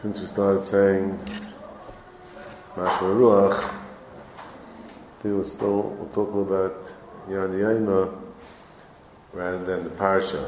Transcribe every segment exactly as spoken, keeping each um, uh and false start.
Since we started saying Mashma Ruach, we were still we're talking about Yan Yaima rather than the Parsha.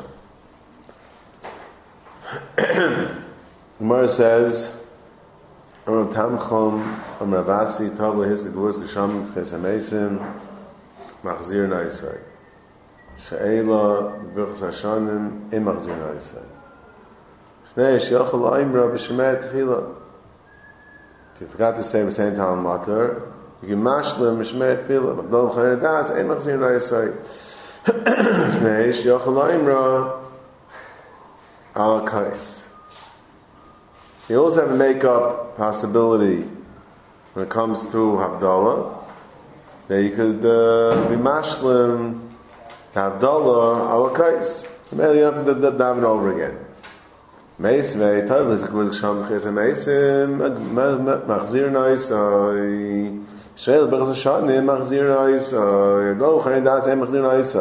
Gemara says, Amar Tamchom, Amar Avasi, Tavle Hiska Gvuz Gesham Tches HaMeisim, Machzir Naisai. She'ela, B'Birchas Hashanim, Im Machzir Naisai. Shnei Sh'yochel Oimra B'Shemer Tefillah. If you forgot to say V'Sein Tal Mater, you can mashlim B'Shemer Tefillah. B'Dom Chayin Das, Im Machzir Naisai. Shnei Sh'yochel Oimra Al Kais. You also have a make-up possibility when it comes to Havdalah, that you could uh, be mashlim Havdalah Al Kais. So maybe you don't have to daven over again. Meisvei, Tavlis, Gvuz Gesham Tches HaMeisim, Machzir Naisai, She'el B'Birchas Hashanim, Machzir Naisai, Go Chayin Das, Machzir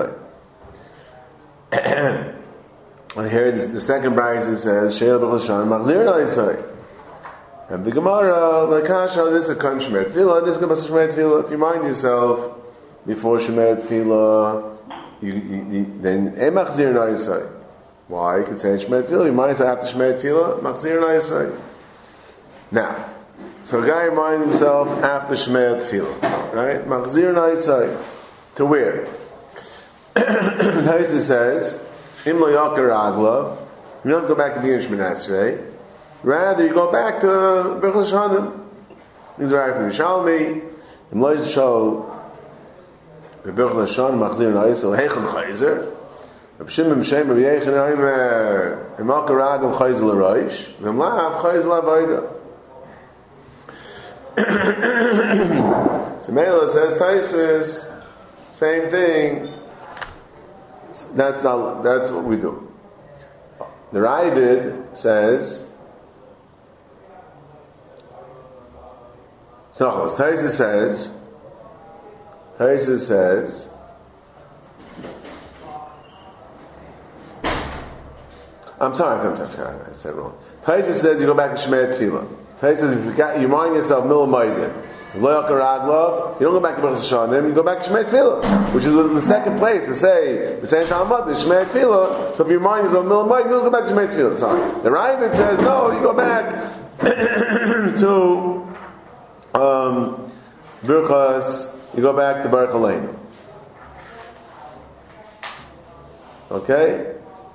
Naisai. And here the second brayso says, She'el B'Birchas Hashanim, Machzir Naisai. And the Gemara, like Kasha, this is a Kam Shemer Tefillah, this is a Shemer Tefillah. If you mind yourself before Shemer Tefillah, you, you, you, then Machzir Naisai. Why? You can say Shemer Tefillah. You might say after Shemer Tefillah, Machzir Naisai. Now, so a guy reminds himself after Shemer Tefillah, right? Machzir Naisai. To where? Taisa says, Im lo yakar agla. You don't go back to being Shemoneh Esrei. Rather, you go back to B'Birchas Hashanim. These are right from Yishalmi. Im lo yishal B'Birchas Hashanim Machzir Naisai Heicham Chayzer. Reb Shimon B'Shem Reb Yechon Omer Im Akar Agam Chayzer L'Roish V'Im Lav Chayzer L'Avodah. So Mela says Taisus, same thing. That's not, that's what we do. The Ravid says, so Taisus says, Taisus says, I'm sorry, I'm sorry, I said it wrong. Taisus says you go back to Shemer Tefillah. Taisus says if you got, you mind yourself Mila Maidim, you don't go back to B'Birchas Hashanim, you go back to Shemer Tefillah, which is the second place to say the same time about the Shemer Tefillah. So if you mind yourself Mila Maidim, you don't go back to Shemer Tefillah. Sorry, the Ravid says no, you go back to um, Birchas, you go back to Baruch Aleinu. Okay.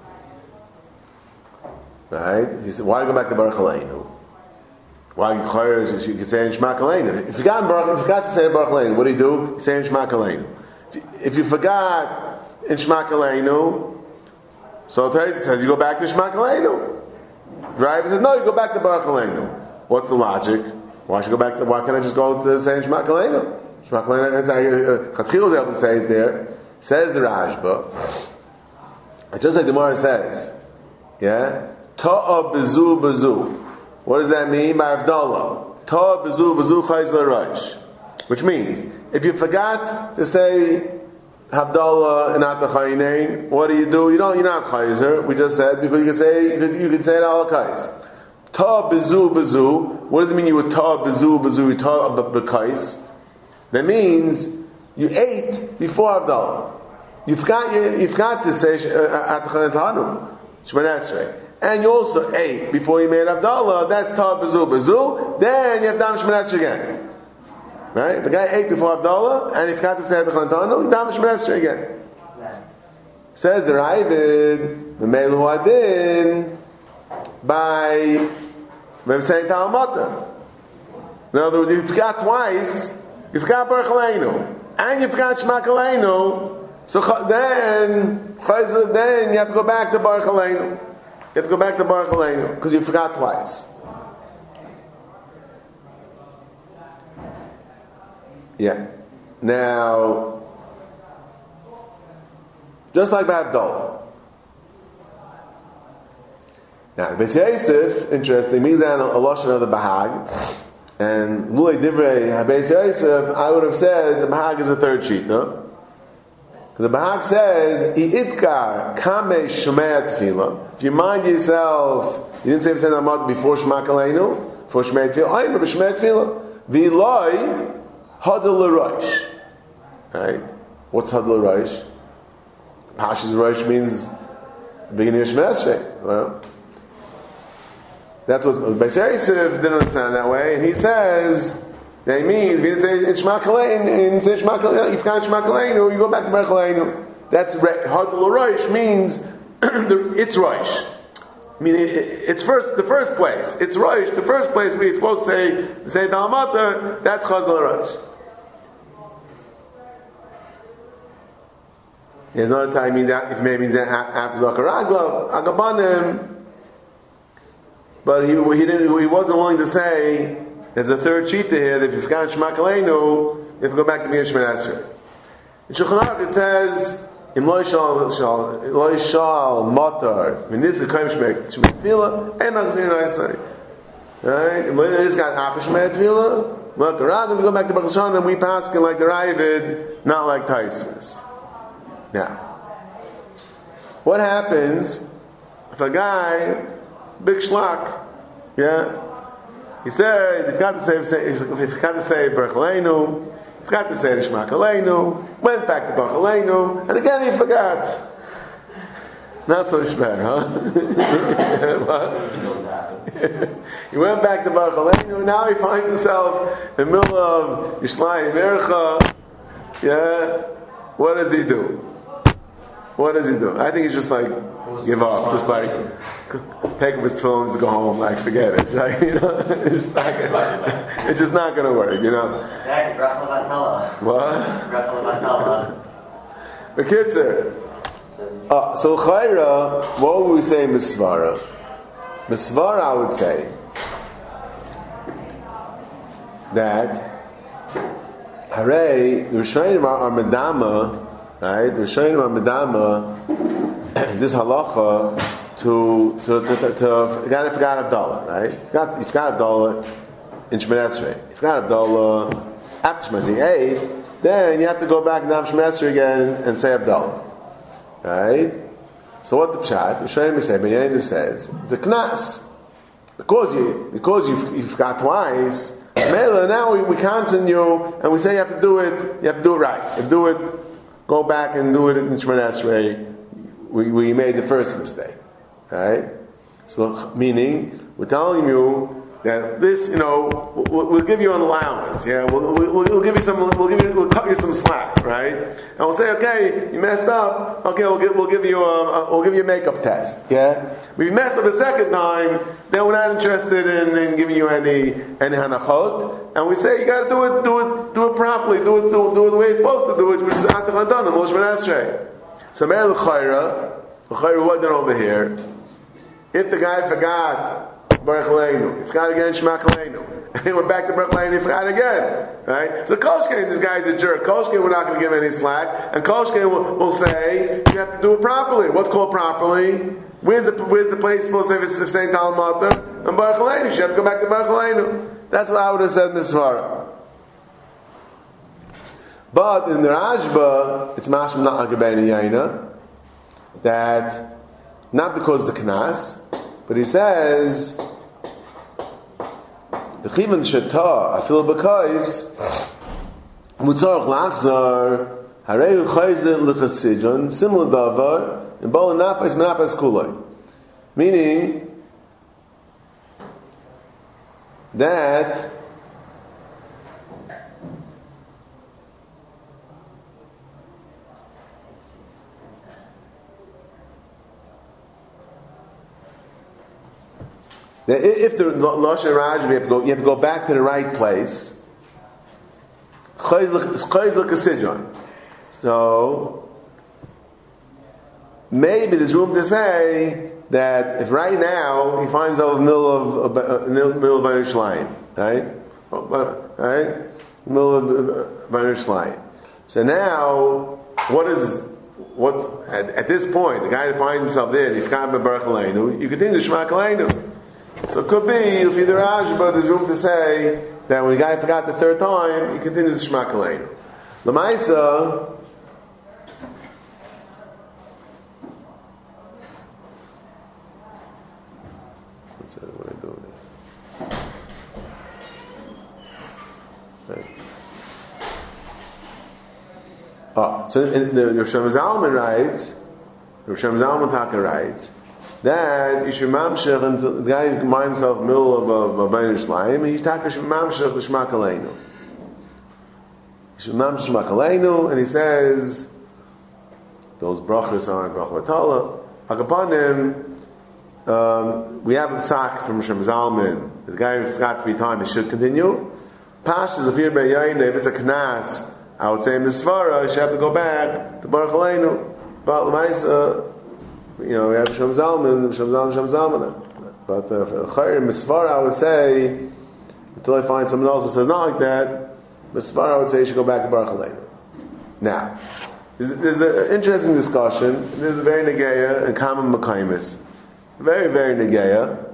Right? He said, why go back to Baruch Aleinu? Why you can say in Shema Aleinu? If you forgot, if you forgot to say in Baruch Aleinu, what do you do? You say in Shema Aleinu. If, if you forgot in Shema Aleinu, so Teresa says you go back to Shema Aleinu. Right? He says no, you go back to Baruch Aleinu. What's the logic? Why should I go back to? Why can't I just go to say in Shema Aleinu? Shema Aleinu. Chatchil was able to say it there. Says the Rashba. Just like the Gemara says, yeah. Ta'a bezu bezu. What does that mean by Havdalah? Ta'a bezu bezu chayz l'raish. Which means, if you forgot to say Havdalah and not the Chaynein, what do you do? You don't, you're not chayzer. We just said, because you can say, you could, you could say it al kais. Ta'a bezu bezu. What does it mean you were ta'a bezu bezu, you ta'a b'kais? That means, you ate before Havdalah. You forgot, you, you forgot to say at the Chanan Tahanu. Shemoneh Esrei. And you also ate before you made Havdalah, that's Ta'a Bezu Bezu, then you have Dam Shemoneh Esrei again. Right? The guy ate before Havdalah, and he forgot to say at the Chanan Tahanu, he Dam Shemoneh Esrei again. Says the Ravid, the Meilu Adin, by V'Sein Tal Mater. In other words, if you forgot twice, you forgot Baruch Aleinu, and you forgot Shema Aleinu, so then, then you have to go back to Baruch Aleinu. You have to go back to Baruch Aleinu because you forgot twice. Yeah. Now, just like by Havdalah. Now, Beis Yosef, interesting, means that a lashon of the Bahag, and Lulei Divrei Beis Yosef, I would have said the Bahag is the third shita. The Bahag says, "Iitkar kame shmei tefillah." If you mind yourself, you didn't say V'sein Amad before Shema Kaleinu, before Shmei Tefillah. I remember Shmei Tefillah. V'loi hadal l'rosh. Right? What's hadal l'rosh? Pashas rosh means the beginning of Shemini Esrei. Well, that's what Beiser Yosef didn't understand that way, and he says that means if you didn't say in Shema Kaleinu, you didn't say Shema Kaleinu, you've got Shema Kaleinu, you go back to Baruch Aleinu. That's hadal l'rosh means it's rosh. I mean, it, it's first the first place. It's rosh. The first place we're supposed to say say Dalmater. That's chazal rosh. There's another time means that if maybe means after Zakaragla Agabanim, but he he didn't he wasn't willing to say there's a third shita here that if you've got Shema Kaleinu, you have to go back to being Shemini Esrei. In Shulchan Aruch it says. In loishal shal loishal matar when this is kaim shmek shmek tefillah and magzir naisai right and when this got achash shmek tefillah look around we go back to Baruch Hashanah and we pass like the Ravid not like Taisvis. Now what happens if a guy big shlak yeah he said you've got to say you've got to say Baruch Aleinu. Forgot to say Shema Kaleinu, went back to Baruch Aleinu, and again he forgot. Not so shver, huh? He went back to Baruch Aleinu, and now he finds himself in the middle of Yishlai Mercha. Yeah, what does he do? What does he do? I think he's just like give up, just like take up his tefillin, just go home, like forget it. Right? You know, it's just not gonna, it's just not going to work. You know. What? The kids are. Uh, so Chayra, what would we say Misvara? Misvara, I would say that Hare, the Rishonim are Medama. Right, the Rishonim are Medama. This halacha to to to to, to again if you got Abdallah, right? If you got if you got Abdallah in Shemini Esrei, if you got Abdallah after Shemini Esrei, then you have to go back and have Shemini Esrei again and say Abdallah, right? So what's the pshat? Rishonim say, Benyamin says it's a knas because you because you've you've got twice. Mela, now we, we counsel you and we say you have to do it. You have to do it right. You have to do it. Go back and do it in Shemini Esrei. We, we made the first mistake, right? So, meaning, we're telling you that this, you know, we'll, we'll give you an allowance, yeah. We'll, we'll, we'll give you some, we'll give you, we'll cut you some slack, right? And we'll say, okay, you messed up. Okay, we'll give, we'll give you a, a we'll give you a makeup test, yeah. If you messed up a second time, then we're not interested in, in giving you any any hanachot. And we say you got to do it, do it, do it properly, do it, do, do it the way you're supposed to do it, which is atach adanim, Moshe ben Esrei. So, Meir l'chayra, l'chayra, what done over here? If the guy forgot Baruch Aleinu, he forgot again Shema Kaleinu, and he went back to Baruch Aleinu, he forgot again, right? So Kolshkein, this guy's a jerk. Kolshkein, we're not going to give any slack, and Kolshkein will, will say you have to do it properly. What's called properly? Where's the where's the place supposed to say saying Talmud and Baruch Aleinu? You have to go back to Baruch Aleinu. That's what I would have said in the Svara. But in the Rajba, it's mashma not agabeni yaina that not because of the knas, but he says the chivan shata I feel because mutzarach lachzar harei chayzer lechasidron similar davar in bol nafas menapas kulay, meaning that if the Lashon Raj, you have to go, you have to go back to the right place. So maybe there's room to say that if right now he finds out in the middle of uh, in the middle of Bnei Shlayim, right, right, middle of Bnei Shlayim. So now, what is what at, at this point the guy that finds himself there, if can't be Baruch Aleinu, you continue to Shema Kaleinu. So it could be, if either Rashba, there's room to say that when the guy forgot the third time, he continues to Shema Kaleinu. L'maisa, What's that? What I do there? Right. Oh, so in the Rosh Zalman writes, Rosh Zalman Taka writes that you should mamshech, and the guy who reminds himself in the middle of a Bein Shleim, he taka should mamshech the Shema Kaleinu. He should mamshech Shema Kaleinu, and he says those brachas are brachah Vatala. Hakapanim, um, we have a psak from Rosh Zalman. The guy who forgot to be time, he should continue. Pashas of Fir Be'yayin, if it's a knas, I would say in Misvara, you should have to go back to Baruch Aleinu. But L'maisa, you know, we have Shem Zalman, Shem Zalman, Shem Zalman. But uh, for Chayr Misvara, I would say, until I find someone else who says not like that, Misvara, I would say you should go back to Baruch Aleinu. Now, there's, there's an interesting discussion. There's a very negeya and common Makaimis. Very, very negeya.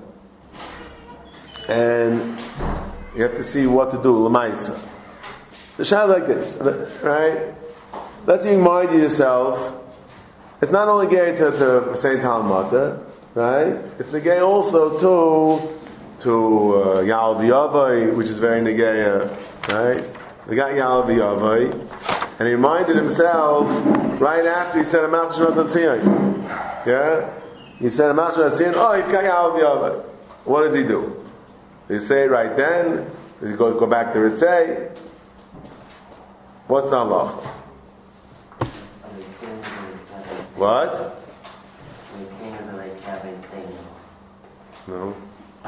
And you have to see what to do, L'maisa. The shah like this, right? Let's you remind yourself, it's not only gay to, to Saint Talmud, right? It's the gay also to to uh, Yal V'Yavai, which is very negaya, right? We got Yal V'Yavai, and he reminded himself right after he said a Master Shnas. Yeah, he said a Master Shnas. Oh, he's got Yal V'Yavai. What does he do? Does he say right then? Does he go go back to Ritzay? What's the halacha? What? No.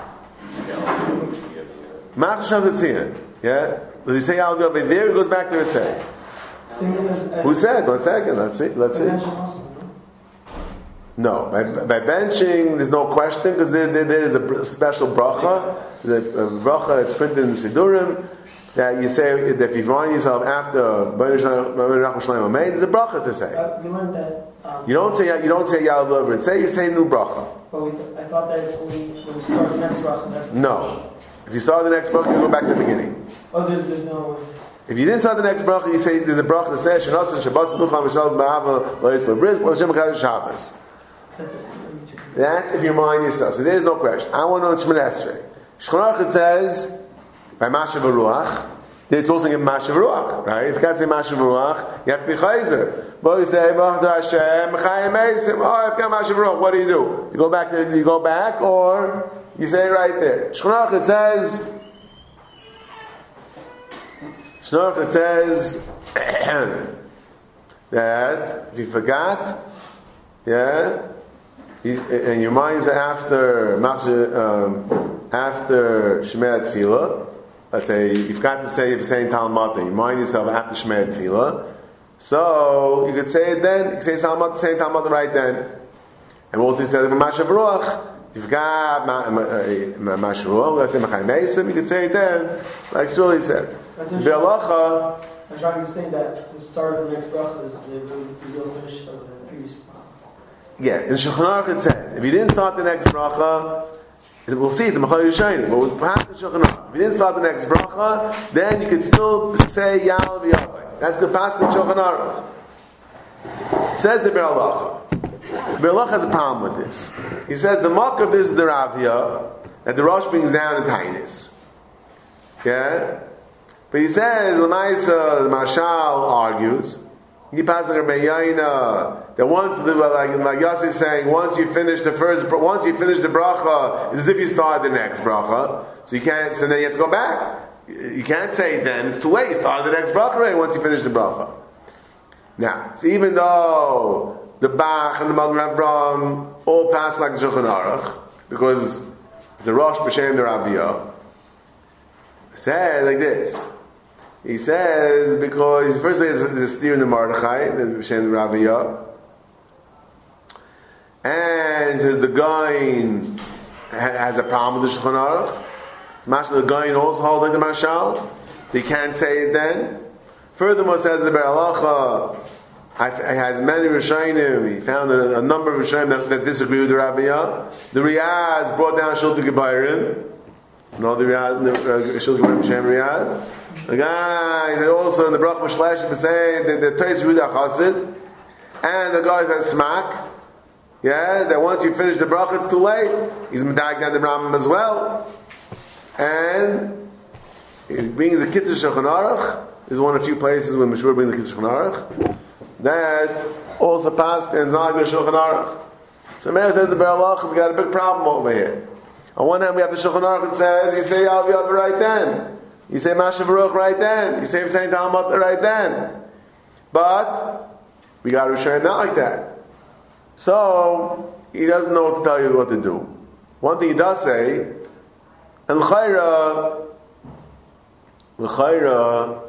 Master Shnas. Yeah? Does he say I'll go over there? He goes back to Ritzay. Who said? One second. Let's see. Let's see. No. By, by benching, there's no question because there, there, there is a special bracha. The bracha that's printed in the Sidurim. That you say that if you remind yourself after there's a bracha to say. Uh, you learned that. Um, you don't say you don't say Yalav over it. Say you say new bracha. But we, I thought that it's only when you start the next bracha. That's the No, if you start the next bracha, you go back to the beginning. Oh, there's, there's no. If you didn't start the next bracha, you say there's a bracha that says Shanasan Shabbos Nucham Mishal Ba'ava Lois Labriz Hashem Kadosh Shabbos. That's if you remind yourself. So there's no question. I want to know in Shemini Esrei. Shulchan Aruch it says by Mashav Ruach. It's also in Mashav Ruach, right? If you can't say Mashav Ruach, you have to be Chayzer. But you say B'Achdu Hashem Chayim Eisim. Oh, I've got Mashav Ruach. What do you do? You go back to you go back, or you say it right there. Shulchan Aruch it says. Shulchan Aruch it says that if you forgot, yeah, and your mind's after um, after Shemei Tefillah. Let's say you forgot to say if you're saying Talmud, you remind yourself after Shemei Tefillah. So you could say it then. You could say Talmud, say Talmud right then. And also you said Mashav Ruach. If you forgot Mashav Ruach, let's say Machai Meisim. You could say it then, like Sully said. Be'alacha. I'm trying to say that the start of the next bracha is the real finish of the previous bracha. Yeah, in Shulchan Aruch it said if you didn't start the next bracha. We'll see, it's a Machal Yishayim, but with perhaps the Shulchan Aruch. If you didn't start the next bracha, then you could still say Yal V'Yavai. That's the past with Shulchan Aruch. Says the Be'er Halacha. Be'er Halacha has a problem with this. He says the mark of this is the Ravya, that the Rosh brings down in Tainis. Yeah? But he says, L'maisa, the Marshal argues, he passes like Rabbi Yaina, that once, the, like, like Yossi is saying, once you finish the first, once you finish the bracha, it's as if you start the next bracha. So you can't, so then you have to go back. You can't say then, it's too late, you started the next bracha already once you finish the bracha. Now, so even though the Bach and the Magen Avraham all pass like the Shulchan Aruch, because the Rosh B'Shem the Rabbiyah, said like this. He says, because first there's the steer in the Mordechai, the B'Shem Rabbiyah, and he says the Gain has a problem with the Shulchan Aruch. It's mashal the Gain also holds like the Marshal. He can't say it then. Furthermore, says the Be'er Halacha, he has many Rishonim. He found a, a number of Rishonim that, that disagree with the Rabbiyah. The Riyaz brought down Shulchan Gebayrim. No, the Riyaz, the Shulchan Gebayrim Shem Riyaz. The guy that also in the Brach Mishlesh saying that the Toys Ruda Chassid, and the guys that Smak. Yeah, that once you finish the bracha, it's too late. He's medayik on the Rambam as well. And he brings the Kitzur Shulchan Aruch. This is one of the few places when Meshur brings the Kitzur Shulchan Aruch. That also passed in Zag the Shulchan Aruch. So Meir says the Beralach, we got a big problem over here. On one hand, we have the Shulchan Aruch that says, you say Al V'Yav right then. You say Masha Baruch right then. You say Saint Talmud right then. But we got Rishonim not like that. So he doesn't know what to tell you what to do. One thing he does say, and l'chayra, l'chayra,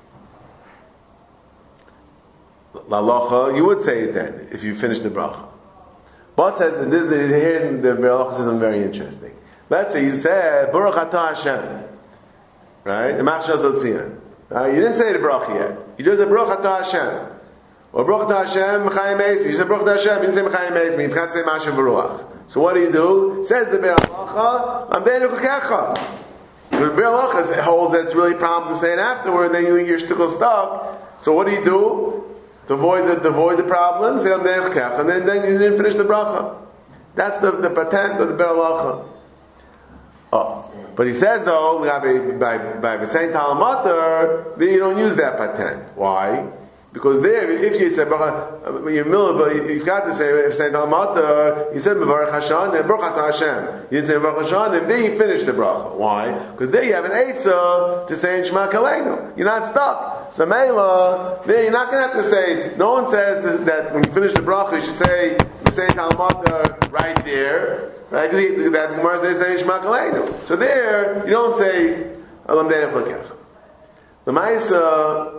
l'alacha, you would say it then if you finish the bracha. But says that this is here the bracha says something very interesting. Let's say you said Baruch Atah Hashem, right? The Mashas Latzion. Right? You didn't say the bracha yet. You just said Baruch Atah Hashem. Or Baruch Atah Hashem Mechayim Eis. You said Baruch Atah Hashem. You didn't say Mechayim Eis. You forgot to say Mashav Baruch. So what do you do? Says the Beralacha, I'm Beinu Chakecha. The Beralacha holds that it's really a problem to say it afterward. Then you get your shtickle stuck. So what do you do? To avoid the, to avoid the problem, say I'm Beinu Chakecha, and then, then you didn't finish the bracha. That's the, the patent of the Beralacha. Oh, but he says though, by by saying Talamater, then you don't use that patent. Why? Because there, if you say you're but you've got to say if saying Talamater, you said Baruch Hashem and Baruch Hashem. You didn't say Baruch Hashem, and then you finish the bracha. Why? Because there you have an eitzah to say in Shema Kaleinu. You're not stuck. So Meila, there you're not going to have to say. No one says this, that when you finish the bracha, you should say saying Talamater right there. Right? That Gemara says saying Shema Kaleinu. So there, you don't say Alam Deich Lekech. The Ma'isa,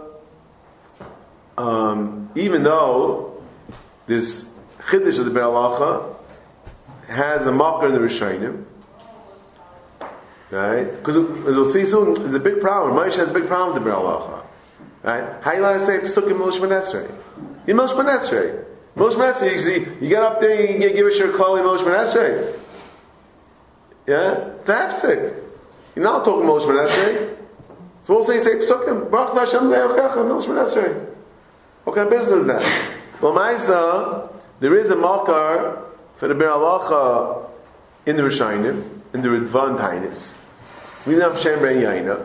um, even though this Chiddush of the Beralacha has a mocker in the Rishonim, right? Because as we'll see soon, there's a big problem. Moshe has a big problem with the Beralacha, right? How you allowed to say Pesukim Moshe Benesrei? You Moshe Benesrei. Moshe Benesrei, you, see, you get up there, you give a shir kol in Moshe Benesrei. Yeah? It's a hapsik. You're not talking Moshe Benesrei. So we'll say, you say Pesukim, Baruch Hashem Le'ochecha, Moshe Benesrei. What kind of business is that? Well, Ma'isa, there is a makar for the Beralacha in the Rishonim, in the Ritva and Tainis. We don't have Shem Ben Yaina.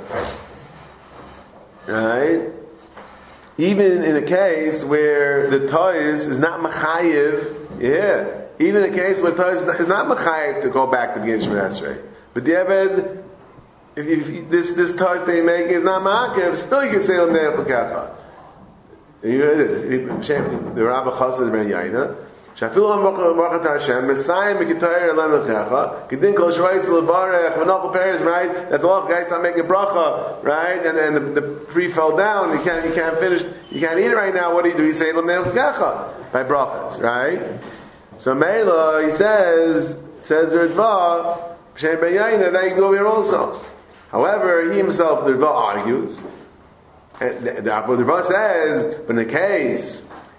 Right? Even in a case where the toys is not machayiv, yeah. Even in a case where the toys is not machayiv to go back to the Genish Menasrei. But the Eved, if, if this this toys they make is not machayiv, still you can say Lam Ne'er Pekacha. You heard this. The Rabbi Chassid Ben Yaina. Shafilu Am Baruch Hashem Messiah Mikitayr Lam Lechacha Kedin Kol Shvaitz Levarech V'Nachol Peres, right? That's a lot of guys not making bracha, right? And and the, the tree fell down. You can't you can't finish. You can't eat it right now. What do you do? You say Lam Lechacha by brachas, right? So Meila he says says the Ritva Shem Ben Yaina that you can go here also. However, he himself the Ritva argues. And the, the, the Ritva says, but in the case.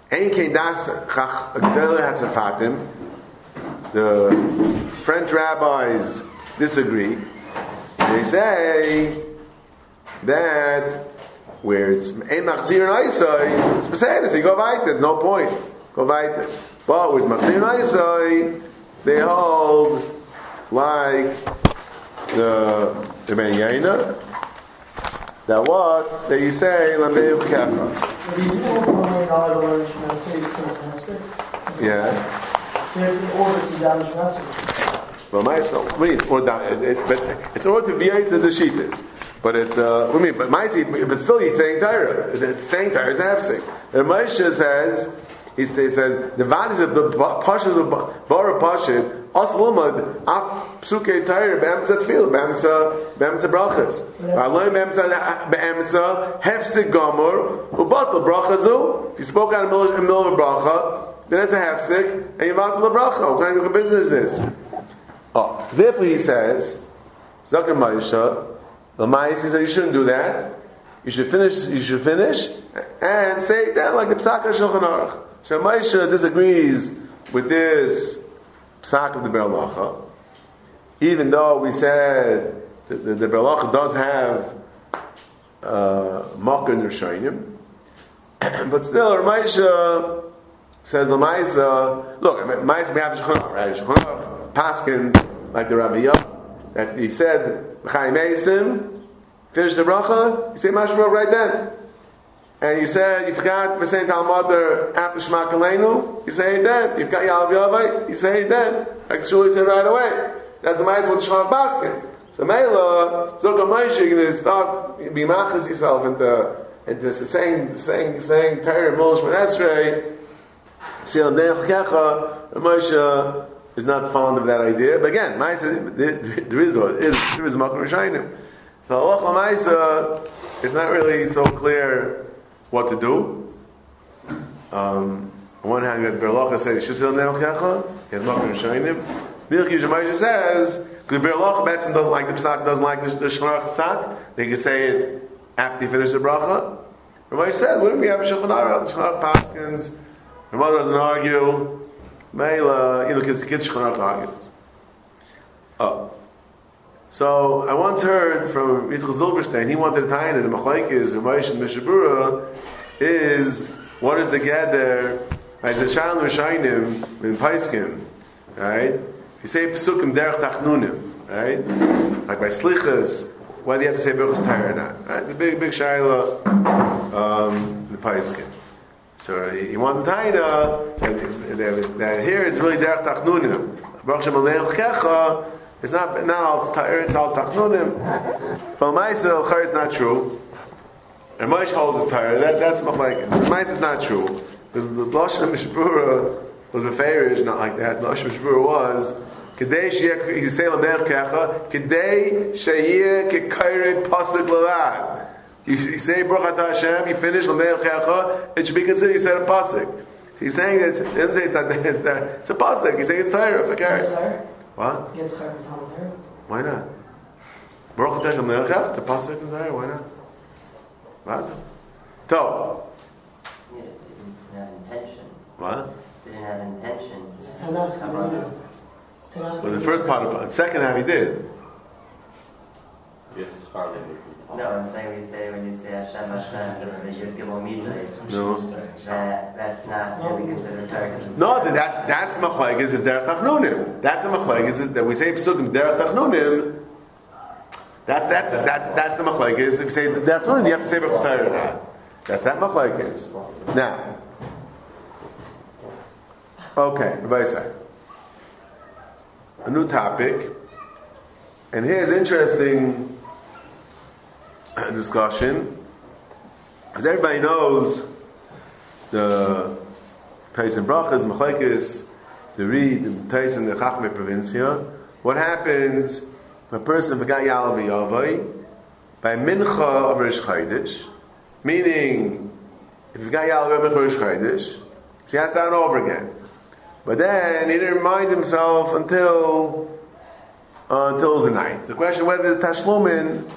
The French rabbis disagree. They say that where it's ein machzir and isai, it's beseder. So you go weiter. There's no point. Go weiter. But where it's machzir and isai, they hold like the the Ben Yaina. That what that you say lamei v'kafra. Yeah. There's an order to damage Nasser. Well, myself, wait, or that, it, but it's order to be to the sheetas. But it's, uh, I mean, but my but still he's saying Torah. It's saying Torah is absent. And Moshe says, he says, the vad is a pashut of bara pashut. Aslamad ap psuke Torah be'emtza tefillah be'emtza be'emtza brachas. Aloi be'emtza be'emtza hefsek gomor ubatel brachazu. If you spoke out in the middle of a bracha, then it's a hefsek and you batel the bracha. What kind of business is this? Oh, therefore he says, Zakir Ma'isha, the Ma'is says you shouldn't do that. You should finish. You should finish and say it down like the Psaka Shulchan Aruch. So Ma'isha disagrees with this Psak of the Beralacha, even though we said that the, the Beralacha does have uh, Makar in Rishonim, but still Ramesha says the Maisa, look, Maisa we have the Shulchan Aruch, right? Shulchan Aruch, Paskins, like the Rabbi Yah, that he said, Chaim Eisim, finish the bracha, you say Mashma right then. And you said, you forgot V'sein Talmud after Shema Kaleinu, you say it then. You forgot Yalav Yavai, you say it then. Like Shuli said right away. That's the Maisa with the Shulchan Aruch Paskin. So Meila, Zokah Moshe, you're going to start, be machas yourself into, into saying, saying, saying, Torah, Mol Shemon Esrei, Sil Derech Kecha, Moshe is not fond of that idea. But again, Maisa, there, there is though, there is, there is a Makom Rishayim. So Halach Maisa, it's not really so clear what to do. Um, on one hand, you have the Berlacha says, Shusil Derech Kecha, you have Makom Rishayim. Milchi Shemoshe says, because the Berlacha Betzin doesn't like the Psak, doesn't like the, the Shulchan Aruch Psak, they can say it after you finish the bracha. Ramay says, wouldn't we have a Shulchan Aruch? The Shulchan Aruch Paskins. Her mother doesn't argue. Meila, you know, kids, kids Shulchan Aruch argues. Oh. So, I once heard from Yitzchak Zilberstein, he wanted to tie in the Machlaikis, Ramesh and Mishabura, is, what is the gather, right, the Shalom Rishayim, in Paiskim, right? You say Pesukim Derech Tachnunim, right? Like by Slichas, whether you have to say Birchas Torah or not. Right? It's a big, big shayla um, in the Paiskim. So you want the Taina, that, that here it's really Derech Tachnunim. Baruch Shem Aleich Kecha, it's not, not all Torah, it's all Tachnunim. But Maisa, Char is not true. And Moshe holds his Torah, that, that's Machlaik. Maisa is not true. Because the Lashon Mishpura was Meferish, not like that. The Lashon Mishpura was, Kedei sheyeh yisei l'derech kecha, Kedei sheyeh kekayre pasuk l'vad. You say Baruch Atah Hashem, you finish l'derech kecha, it should be considered you said a pasuk. He's saying that, it doesn't say it's not there, it's there. It's a pasuk. He's saying it's Torah, for carrot. What? Yes, Chayv from Talmud Torah. Why not? Baruch Atah Hashem l'derech kecha, it's a pasuk in Torah, why not? What? So. Yeah, it didn't have intention. What? It didn't have intention. Well, the first part of it, the second half he did. Yes, hardly. No, I'm saying when you say when you say Hashem Hashem, the Yud Gimel Midlay. No. That that's not really considered Torah. No, that that's machlekes is derech tachnunim. That's a machlekes that we say pesukim derech tachnunim. That's that's that that's the machlekes. If you say derech tachnunim, you have to say Birchas Torah or not. That's that machlekes. Now, okay, Rabbi say. A new topic, and here's interesting discussion, as everybody knows, the Tyson Brachas, Machlekes, the Reed, the Tyson, the Chachmei Provincia. What happens when a person forgot Yalav Yavai by Mincha of Rish Chodesh, meaning if you forgot Yalav Yavai Rish Chodesh, so he has to start over again. But then he didn't remind himself until uh, until it was the night. The question whether there's tashlumin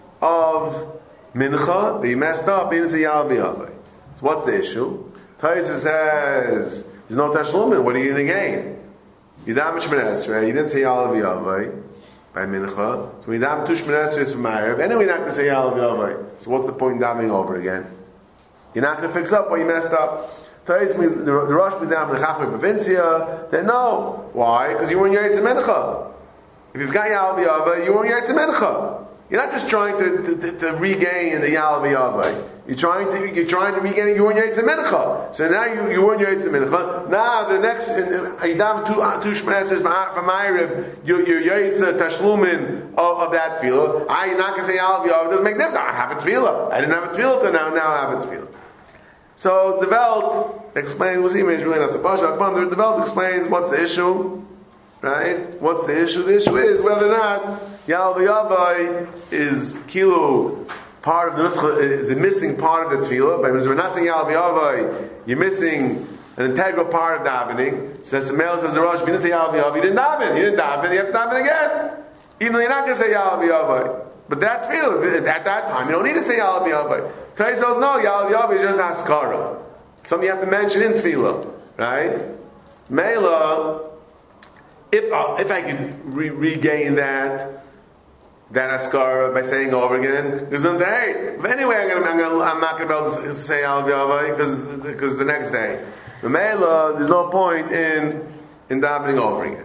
of mincha that he messed up, he didn't say Yalav Yavai. So what's the issue? Taisa says there's no tashlumin. What are you going to gain? Yidam Shemon Esrei. You didn't say Yalav Yavai by mincha. So Yidam Tu Shemon Esrei is from Ma'ariv. Anyway, you're not going to say Yalav Yavai. So what's the point in davening over again? You're not going to fix up what you messed up. The, the Rosh was down from the Chachmei Provincia. Then no. Why? Because you were in Yaitz Mencha. If you've got Yalav Yavai, you were in Yaitz Mencha. You're not just trying to, to, to, to regain the Yalav Yavai. You're trying to you're trying to regain it. You were in Yaitz Mencha. So now you you were in Yaitz Mencha. Now the next Yidam Tu Tu Shemon says from Ma'ariv, your your Yaitz Tashlumin of, of that tefillah. I you're not going to say Yalav Yavai. It doesn't make difference. I have a tefillah. I didn't have a tefillah till now. Now I have a tefillah. So the Welt explains, we'll see, it's really not so much. The Welt explains what's the issue, right? What's the issue? The issue is whether or not Yalav Yavai is kilo part of the nuscha, is a missing part of the tefillah. But when we're not saying Yalav Yavai, you're missing an integral part of davening. Says the male, says the Rosh, if you didn't say Yalav Yavai, you didn't daven. You didn't daven, you have to daven again. Even though you're not going to say Yalav Yavai. But that tefillah, at that time, you don't need to say Yalav Yavai. Tais says no, Yalav Yavai is just Haskara. Something you have to mention in tefillah, right? Mela, if uh, if I could re- regain that that Haskara by saying over again, there's no day. But anyway, I'm, gonna, I'm, gonna, I'm not going to be able to say Yalav Yavai because because the next day. Mamela, there's no point in in davening over again.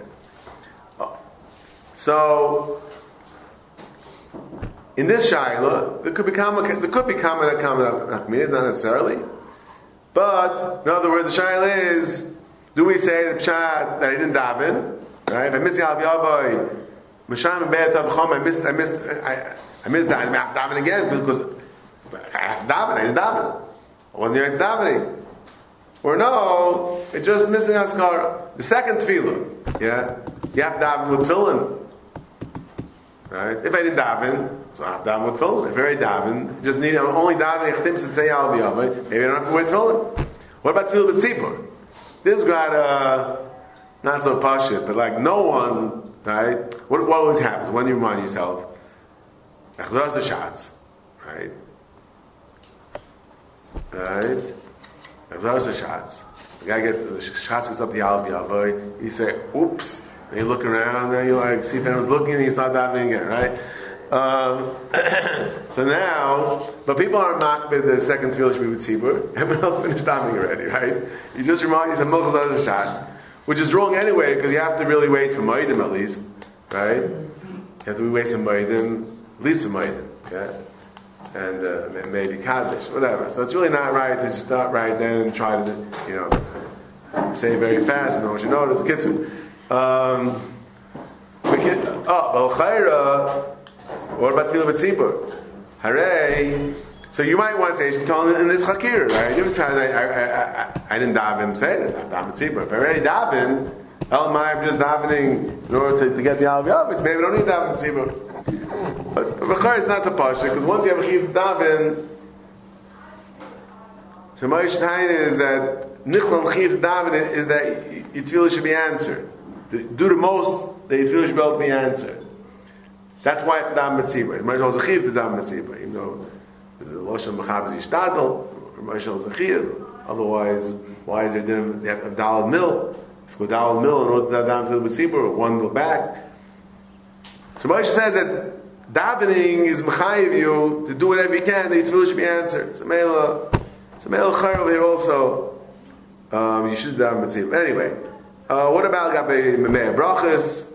So, in this shaila, there could be comment, there could be comment that comment not necessarily, but in other words, the shaila is: do we say the pshat that I didn't daven? Right? If I missed Al Yavoy, Misham and Be'et Avcham, I missed, I missed, I, I missed that. I have to daven again because I have to daven. I didn't daven. I wasn't here to davening. Or no, it's just missing Askara. The second tefillah, yeah, you have to daven with tefillin. Right? If I didn't daven, so I have to daven with tefillin. If I already daven, just need, I'm only davening chtim and say Al Yavoy, maybe I don't have to wear tefillin. What about tefillah with tzibur? This got uh, not so pashut, but like no one, right? What, what always happens when you remind yourself? Achzor the shots, right? Right? Achzor the shots. The guy gets the shots gets up the Al Yavoy. You say, "Oops!" And you look around, and you like see if anyone's looking, and you start davening again, right? Um, so now, but people aren't mocked with the second tefillah should be with tzibur. Everyone else finished davening already, right? You just remind yourself multiple other shots, which is wrong anyway because you have to really wait for Moedim at least, right? You have to wait for Moedim, at least for Moedim, yeah, and uh, maybe Kaddish, whatever. So it's really not right to just start right then and try to, you know, say very fast and know what you notice. Kitsu. Um, we can, oh, Balchaira. What about tefillah b'tzibur? Hooray! So you might want to say, "I'm telling in this hakir, right? It was because I, I, I, I didn't daven say it. I'm daven tzibur. If I already daven, Elamai, I'm just davening in order to, to get the al yavis. Maybe I don't need daven tzibur. But b'char it's not so pasha because once you have a chiv daven, so my shtain is that nichlam chiv daven is that your tefillah should be answered. To do the most, the tefillah should be able to be answered. That's why it's dam mitzibah. It might as well zachiv to dam mitzibah, even though the lashon machab is yishtadel, or might as well zachiv. Otherwise, why is there dinner? They have to have dalad mil. If you go dalad mil in order to have dam to the mitzibah, one go back. So Moshe says that davening is mechayiv you to do whatever you can. The tefillah should be answered. It's a mela, it's a mela chayr over here also. Um, you should dam mitzibah. Anyway, uh, what about gabe memei brachas?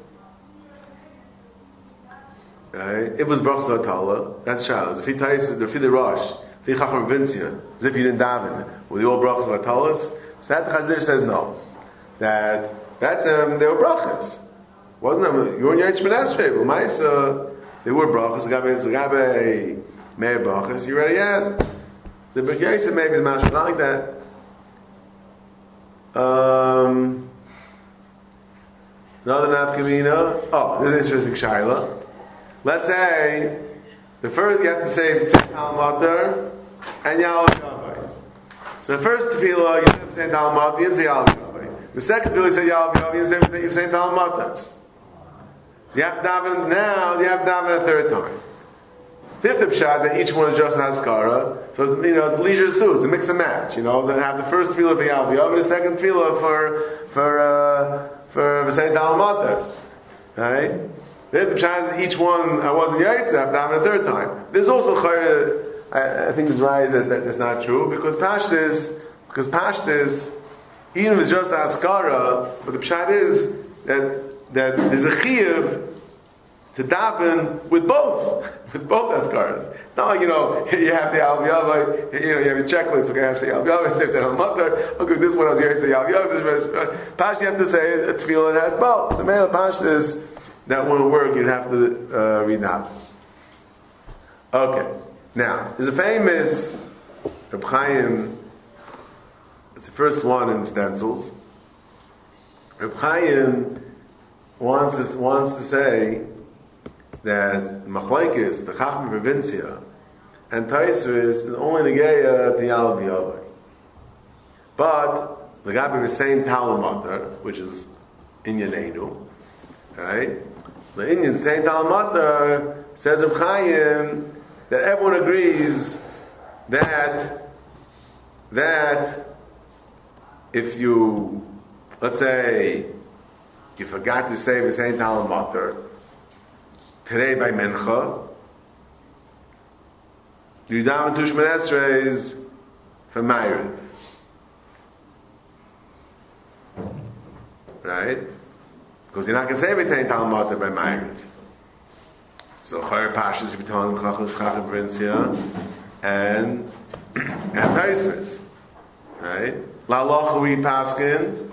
Right? It was brachas atala. That's shalos. If he ties the fili rosh, if he chacham vincia, as if you didn't daven, were they all brachas atalas? So that the Chazir says no. That that's um, they were brachas. Wasn't it? You were in Yaitz Ben Esrei. Well, Maisa, they were brachas. Gabe gabe mei brachas. You already had the B'Yaisa maybe the mashal like that. Um, another nafkamina. Oh, this is interesting shaila. Let's say the first you have to say Tal Matar and Yal Yavai. So the first tefillah you have to say Tal Matar and say Yal Yavai. The second tefillah you say Yal Yavai and say you say Tal Matar. You have to daven now. You have to daven a third time. Fifth pshat that each one is just an askara. So it's, you know, it's leisure suit. It's a mix and match. You know, so have the first tefillah for Yal Yavai, the second tefillah for for uh, for say Tal Matar. Right. The pshat is each one I wasn't yaitz. I have to daven a third time. There's also I, I think this rise that, that that's not true because pashtis because pashtis even if it's just askara, but the pshat is that that there's a chiyuv to daven with both with both askaras. It's not like you know you have the al yavai, you know you have your checklist. Okay, I have to say al yavai, say al matar. Okay, this one I was yaitz, say al yavai. This pash you have to say a tefillah that has both. So male pashtis. That wouldn't work, you'd have to uh, read out. Okay. Now, there's a famous Reb Chaim, it's the first one in stencils. Reb Chaim wants to, wants to say that Machlaikis, the Chacham Provincia, and Taisvis is only Negeya the Yal B'Yavai. But the Gabi is saying Talamatar, which is in Yanenu, right? The Indian Saint Al-Matar says Reb Chaim that everyone agrees that that if you, let's say, you forgot to say the Saint Al-Matar today by Mincha, you daven Tushman Esrei for Ma'ariv. right? Because you're not going to say everything Talmud by Ma'ariv. So Chayr Pashas you be telling Chachas Chacham Brincia and and Taisvis, right? La Locha we paskin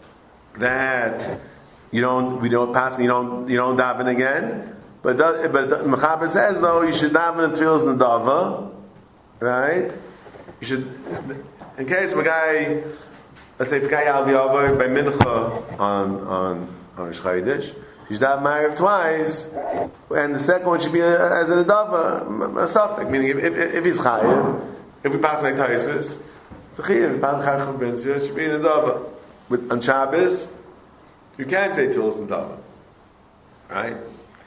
that you don't we don't pass you don't you don't daven again. But the, but the Mechaber says though you should daven in Tfilas Nedava, right? You should, in case a guy, let's say if a guy Al V'Yavah by Mincha on on on Rosh Chodesh, you should daven Ma'ariv twice, and the second one should be as a Nedava, a suffix. Meaning if, if, if he's chayiv, if we pass like Taisus, it's a chayiv. If pass Chacham Brincia, it should be a Nedava. With on Shabbos, you can't say Tfilas Nedava, right?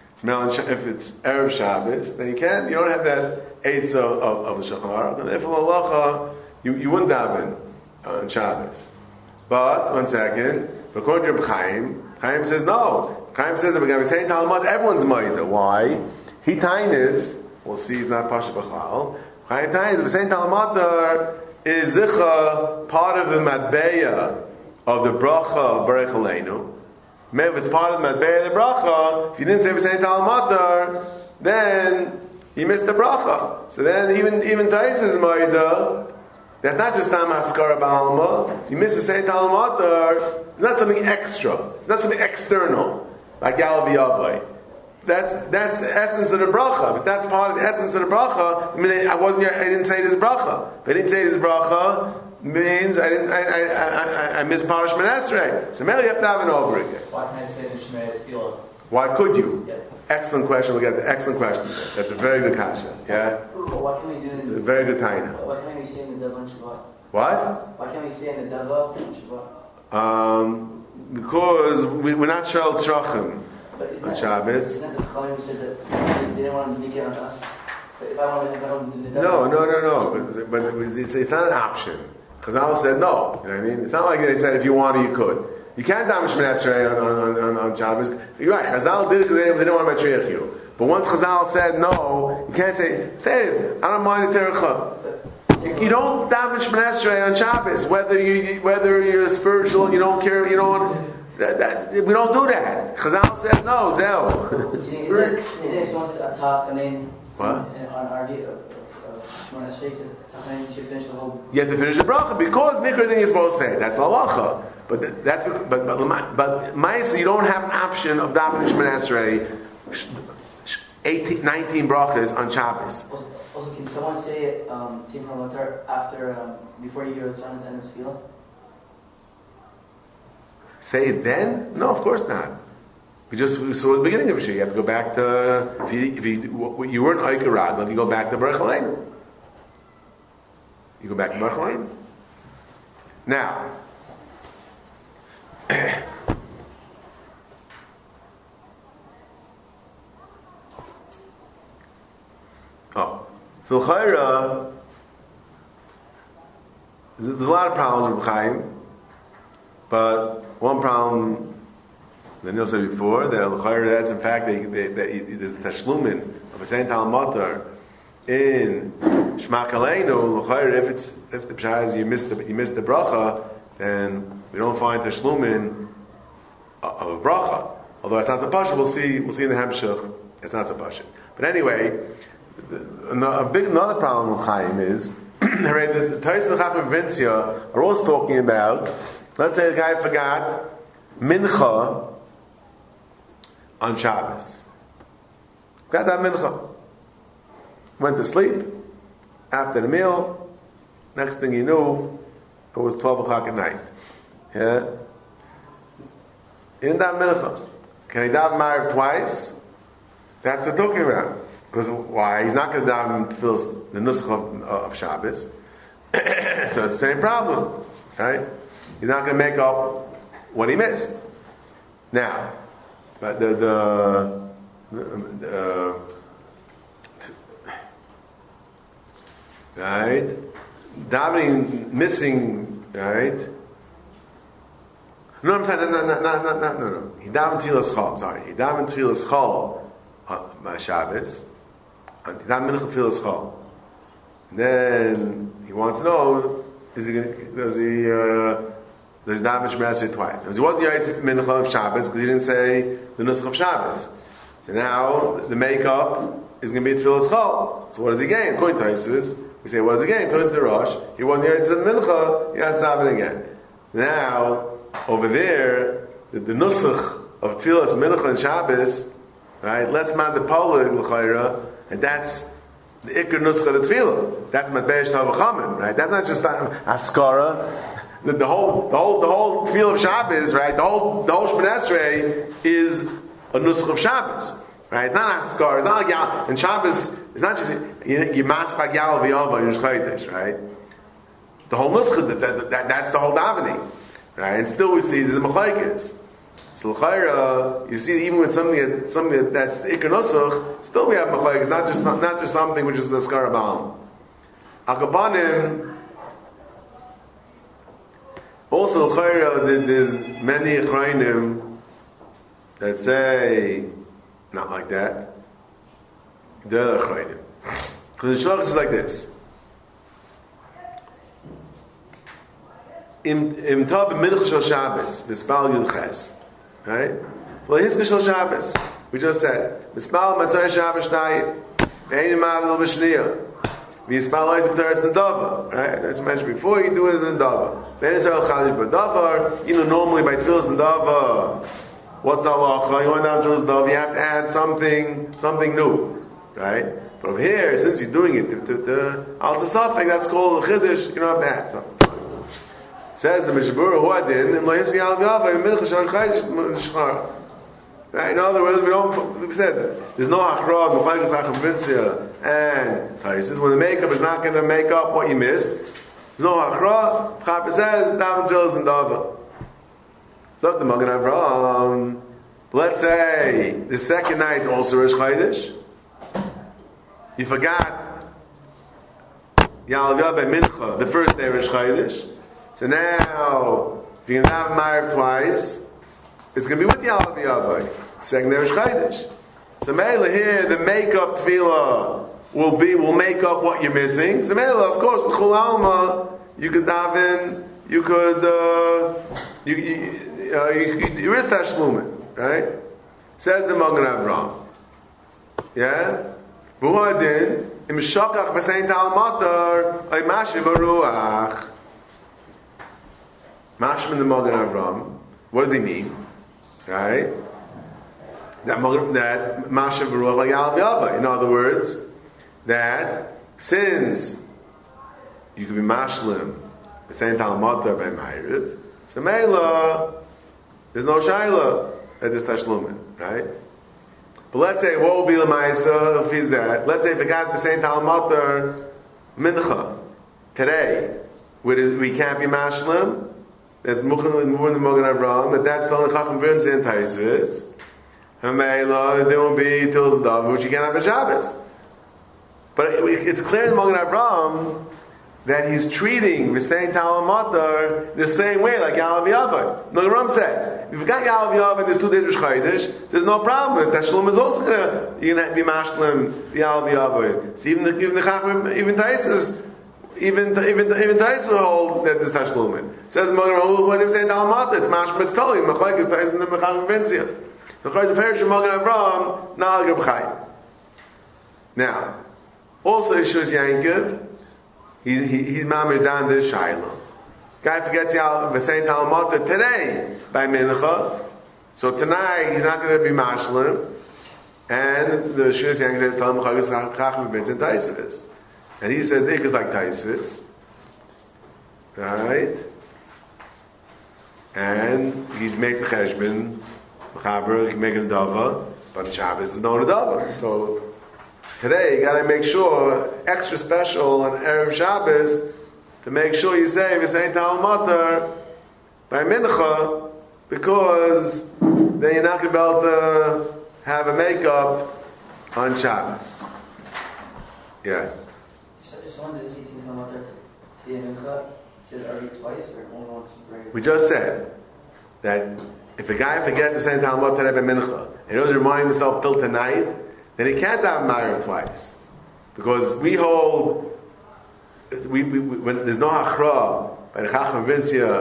If it's Erev Shabbos, then you can't, you don't have that Eitz of, of, of the Shulchan Aruch. And if Halacha, you, you wouldn't daven on Shabbos. But, one second, according to Chaim, Chaim says no. Chaim says that we're saying Talmud, everyone's Maida. Why? He Tainis, we'll see he's not Pasha B'chal. Chaim Tainis, we're saying Talmud is Zicha, part of the Matbeya of the Bracha of Berech Aleinu. Maybe if it's part of the Matbeya of the Bracha, if you didn't say V'sein Tal Matar, then you missed the Bracha. So then even even Taisus Maida, that's not just Tam Haskara Ba'alma, you miss V'sein Tal Matar, it's not something extra, it's not something external, like Yal V'Yavai. That's that's the essence of the Bracha. If that's part of the essence of the Bracha, I mean, I wasn't here, I didn't say this Bracha. If I didn't say this Bracha, means I didn't. I I I, I missed Parish Menasrei. So maybe you have to have it over again. Why can I say the Shemay Tefillah? Why could you? Yeah. Excellent question. We got the excellent question. That's a very good kasha. Yeah. Well, why can't we do it? It's a very good taina. Why can't we say in the Dava on Shabbat? What? Why can't we say in the Dava on Shabbat? Um, because we, we're not shel tzrachim on Shabbos. Isn't that the Chaim who said that they didn't want to make it on us? But if I want to, if I don't do the Dava. No, no, no, no. But, but it's, it's not an option. Chazal said no. You know what I mean? It's not like they said if you want to, you could. You can't damage Menasrei on, on, on, on Shabbos. You're right. Chazal did it because they didn't want to matriach you. But once Chazal said no, you can't say, say it. I don't mind the terecha. You, you don't damage Menasrei on Shabbos. Whether you whether you're spiritual, you don't care. You don't. That, that, we don't do that. Chazal said no. Zeo. Is it is it someone to attack and then what on our view? You have to finish the bracha because mikra then you're supposed to say that's the halacha. But that's but but but, but ma'isa you don't have an option of davening Shmoneh Esrei nineteen brachas on Shabbos. Also, also, can someone say it um, Tim from Latar after um, before you hear the sound and it's feel? Say it then? No, of course not. We just we saw the beginning of it. You have to go back to if you if you you weren't Eikarad, then you go back to Berech Aleinu. You go back to Berech Aleinu. Now, oh, so Chayra, there's a lot of problems with Chaim, but one problem that Neil said before, that Chayra, that's in fact that there's Tashlumin of a Saint Tal Matar in Shema Kaleinu. L'chayr, if it's if the pshat is you missed the you missed the bracha, then we don't find tashlumin of a bracha. Although it's not so pasha, we'll see we'll see in the Hamshach, it's not so pasha. But anyway, the, a big another problem with Chaim is the Tais and the Chacham Vincia are always talking about. Let's say the guy forgot mincha on Shabbos. Got that mincha. Went to sleep after the meal. Next thing he knew, it was twelve o'clock at night. Yeah, he didn't daven mincha. Can he daven Ma'ariv twice? That's what we're talking about. Because why? He's not going to daven tefillas the nusach of, of Shabbos. So it's the same problem, right? He's not going to make up what he missed. Now, but the the. the, the uh, right? Davening, missing, right? No, I'm saying, no, no, no, no, no, no, no. He davened Tfilas Chol, sorry. He davened Tfilas Chol on Shabbos. He davened Mincha Tfilas Chol. Then he wants to know, is he gonna, does he, uh, There's daven Shemini Esrei twice. Because he wasn't Yaitz Mincha of Shabbos because he didn't say the Nusach of Shabbos. So now the makeup is going to be Tefillah Schal. So what does he gain? According to Yisus, we say, what does he gain? According to Rosh, he wasn't Yaitz Mincha, he has to daven again. Now, over there, the, the Nusach of Tefillah Mincha and Shabbos, right? Less man the Polig l'chayra, and that's the Iker Nuscha of the Tefillah. That's Matbesh Tavachamim, right? That's not just Askara. The, the whole, the whole, the whole Tefillah of Shabbos, right? The whole, the whole Shemini Esrei is a Nusach of Shabbos, right? It's not Askara. It's not like Yal. And Shabbos, it's not just you maskak Yal v'Yava in Shchaydish, right? The whole Nuscha, that, that, that, that's the whole davening, right? And still we see there's a Machlekes. So l'chayra, you see, even with something that, something that, that's the Iker Nusach, still we have Machlekes, not just not, not just something which is the Askara Ba'al. Akabanim. Also, l'chayra, there's many Echrayim that say not like that. They're Echrayim. Because the Shlach is like this. Im im tab mincha shel Shabbos, mispal yud ches, right? Well, here's shel Shabbos. We just said mispal matzah Shabbos day, ein mavel b'shniya. Mispal is b'teres nedava, right? As I mentioned before, you do it as a nedava. Ben Yisrael chalish b'davar. You know, normally by tefillas nedava, what's the halacha? You want down to nedava, you have to add something, something new, right? But over here, since you're doing it, the the al tzafek, that's called a chiddush. You don't have to add something. Says the Mishabura, who adin, and loyes yal v'yava, mincha shar chaydish shchar. Right? In other words, we don't. We said that there's no hachrod, mechaydish hachamvintzia, and taisis. When the makeup is not going to make up what you missed, there's no hachrod. Chapa says daven tefillas and dava. So the Magen Avraham. Let's say the second night's also Rosh Chodesh. You forgot yal v'yava mincha the first day Rosh Chodesh. So now, if you can have Ma'ariv twice, it's going to be with Yal V'Yavai. Second day Rosh Chodesh. So Mela here, the makeup tefillah will be, will make up what you're missing. So Mela, of course, the Chul Alma, you could daven, you could, uh, you, you, uh, you, you, you risk Tashlumin, right? Says the Magen Avraham. Yeah? V'u'adin, im shokach v'sein tal matar, ay mashiv aruach. Mashman the Magen Avraham. What does he mean? Right? That that Mashav Ruach like Yal V'Yava. In other words, that since you could be Mashlim, the same Talmata by Ma'ariv, so Meila, there's no Shaila at this Tashlumin, right? But let's say what will be the Ma'isa if he's that? Let's say if it got the same Talmata Mincha today, we can't be Mashlim. That's Mukhan with more than Magen Avraham, but that's the only Chacham B'Rinzi and Taisvis. Hameila, there won't be till Zdav, which you can't have a Shabbos. But it's clear in Magen Avraham that he's treating V'sein Tal Matar the same way like Yal V'Yavai. Magen Avraham says, if you've got Yal V'Yavai and there's two days of Chodesh, there's no problem. Tashlum is also going to, you're going to be Mashlim Yal V'Yavai. So even the, even the Chacham, even Taisvis, Even even even Taisa hold that this Tashlumin. Says the Magen Avraham, what they say in Talmud, it's mashma, it's totally Machlek is Taisa and the Mecham Vincia. The Chayim Perish of Magen Avraham, Na'al G'B'Chayim. Now, also Yeshua Yankiv, he he he's mamish down this Shiloh. Guy forgets Yal V'Sein Talmud today by Mincha, so tonight he's not going to be mashlim, and the Yeshua Yankiv says Talmud Chagis Chacham Vincent Taisa. And he says the ik is like Taisvis, right? And he makes a cheshbon, mechaber, he makes a dava, but Shabbos is no dava. So today you got to make sure extra special on erev Shabbos to make sure you say v'sein tal matar by mincha, because then you're not going to be able to have a makeup on Shabbos. Yeah. If someone doesn't see Tintin Matar to the Mincha, says already twice or only once? We just said that if a guy forgets to say Talmud Tereh by Mincha and he doesn't remind himself till tonight, then he can't have Ma'ariv twice, because we hold we, we, we when there's no hachra by the Chacham Vincia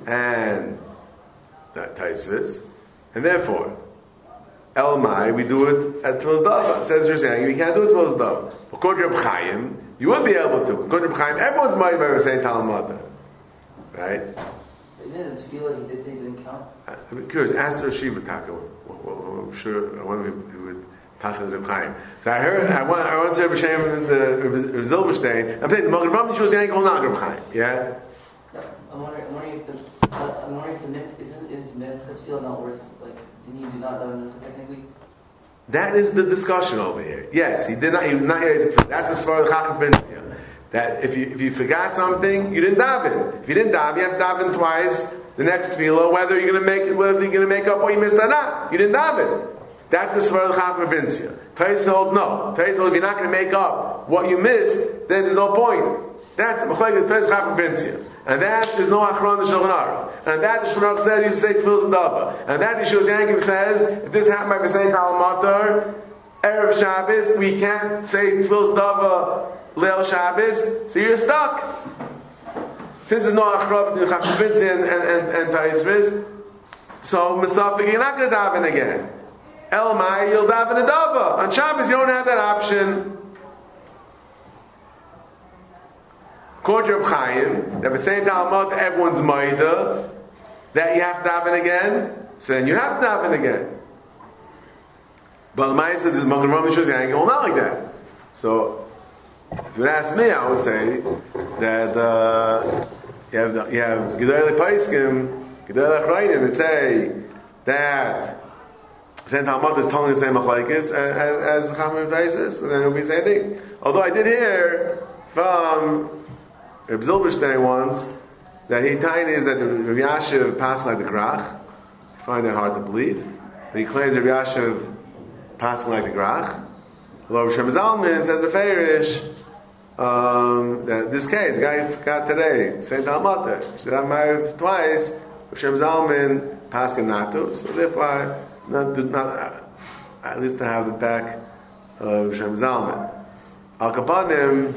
and Taisvis, and therefore, Elmai, we do it at Tfilas Dava. Says you're saying you can't do it at Tfilas Dava. According to Reb Chaim, you would be able to. According to Reb Chaim, everyone's mighty by saying Talmud. Right? Isn't it the tefillah he did say he didn't count? I'm curious, ask the Rashiva Taka. I'm sure, I wonder if he would pass on Reb Chaim. So I heard, I want, I want to say Reb Chaim and the Reb Zilberstein, I'm saying the Magen Avraham was saying, well, not Reb Chaim. Yeah? No, I'm wondering, I'm wondering if the, I'm wondering if the myth, isn't, is myth, the tefillah not worth, like, didn't you do not have enough technically? That is the discussion over here. Yes, he did not. He was not here. That's as far as Chacham ben Zion. That if you if you forgot something, you didn't daven. If you didn't daven, you have to daven twice. The next tefillah, whether you're going to make whether you're going to make up what you missed or not, you didn't daven. That's as far as Chacham ben Zion. Tais holds no. Tais holds if you're not going to make up what you missed, then there's no point. That's Machlekes Tais Chacham ben Zion. And that is no Achron the Shulchan Aruch. And that the Shulchan Aruch says you say Tefillah Dava. And that the Yeshua Yankiv says if this happened by V'sein Tal Matar Erev Shabbos, we can't say Tefillah Dava Leil Shabbos, so you're stuck. Since there's no Achron the Chacham ben Zion and and and Taisvis, so Mesafik you're not going to daven again. Elamai you'll daven a Dava. On Shabbos you don't have that option. According to Reb Chaim, that V'sein Talmud, everyone's Maida, that you have to daven again, so then you have to daven again. But the Ma'aseh said, this Magen Avraham Yeshua saying, well, not like that. So, if you would ask me, I would say that uh, you have you have Gedolei Paiskim, Gedolei Achrayim, that say that V'sein Talmud is telling the same machlokes as the Chacham Taisus, and then it would be the same thing. Although I did hear from Reb Zilberstein once that he tiny is that Reb Yashiv passed like the Grach. I find that hard to believe. But he claims Reb Yashiv passed like the Grach. Although Reb Shem Zalman says Beferish um, that this case, the guy forgot today, Saint Talmud, should have married twice. Reb Shem Zalman passed Natu, so therefore not, not uh, at least to have the back of Reb Shem Zalman. Al Kapanim.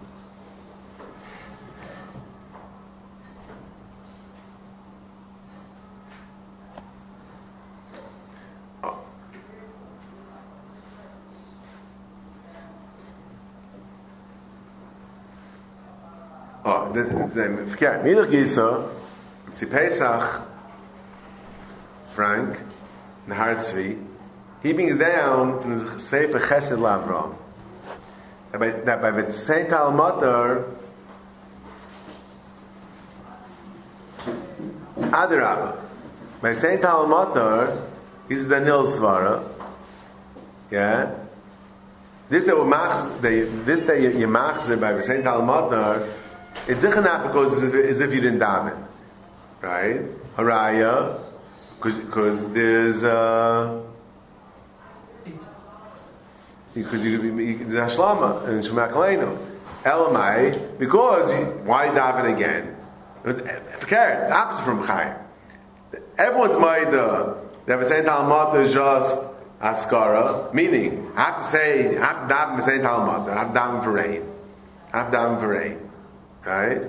Oh, verkehrt. Milch Gisa, Tzi Pesach, Frank, Nahar Tzvi, he brings down from the Sefer Chesed LaAvraham that by, that by the Saint Talmud, Adarabah, by Saint Talmud, this is the Nil Svara, yeah. This that we this that you machzer by the Saint Talmud, it's not because as if, as if you didn't daven, right? Haraya, because there's uh, because you could be there's Hashlama and Shemak Aleinu. Elamai, because you, why daven again? Forget the opposite from Chaim. Everyone's Maida that the Saint Talmud is just Askara, meaning I have to say I have to daven the Saint Talmud, I have to daven for rain, I have to daven for rain. Right?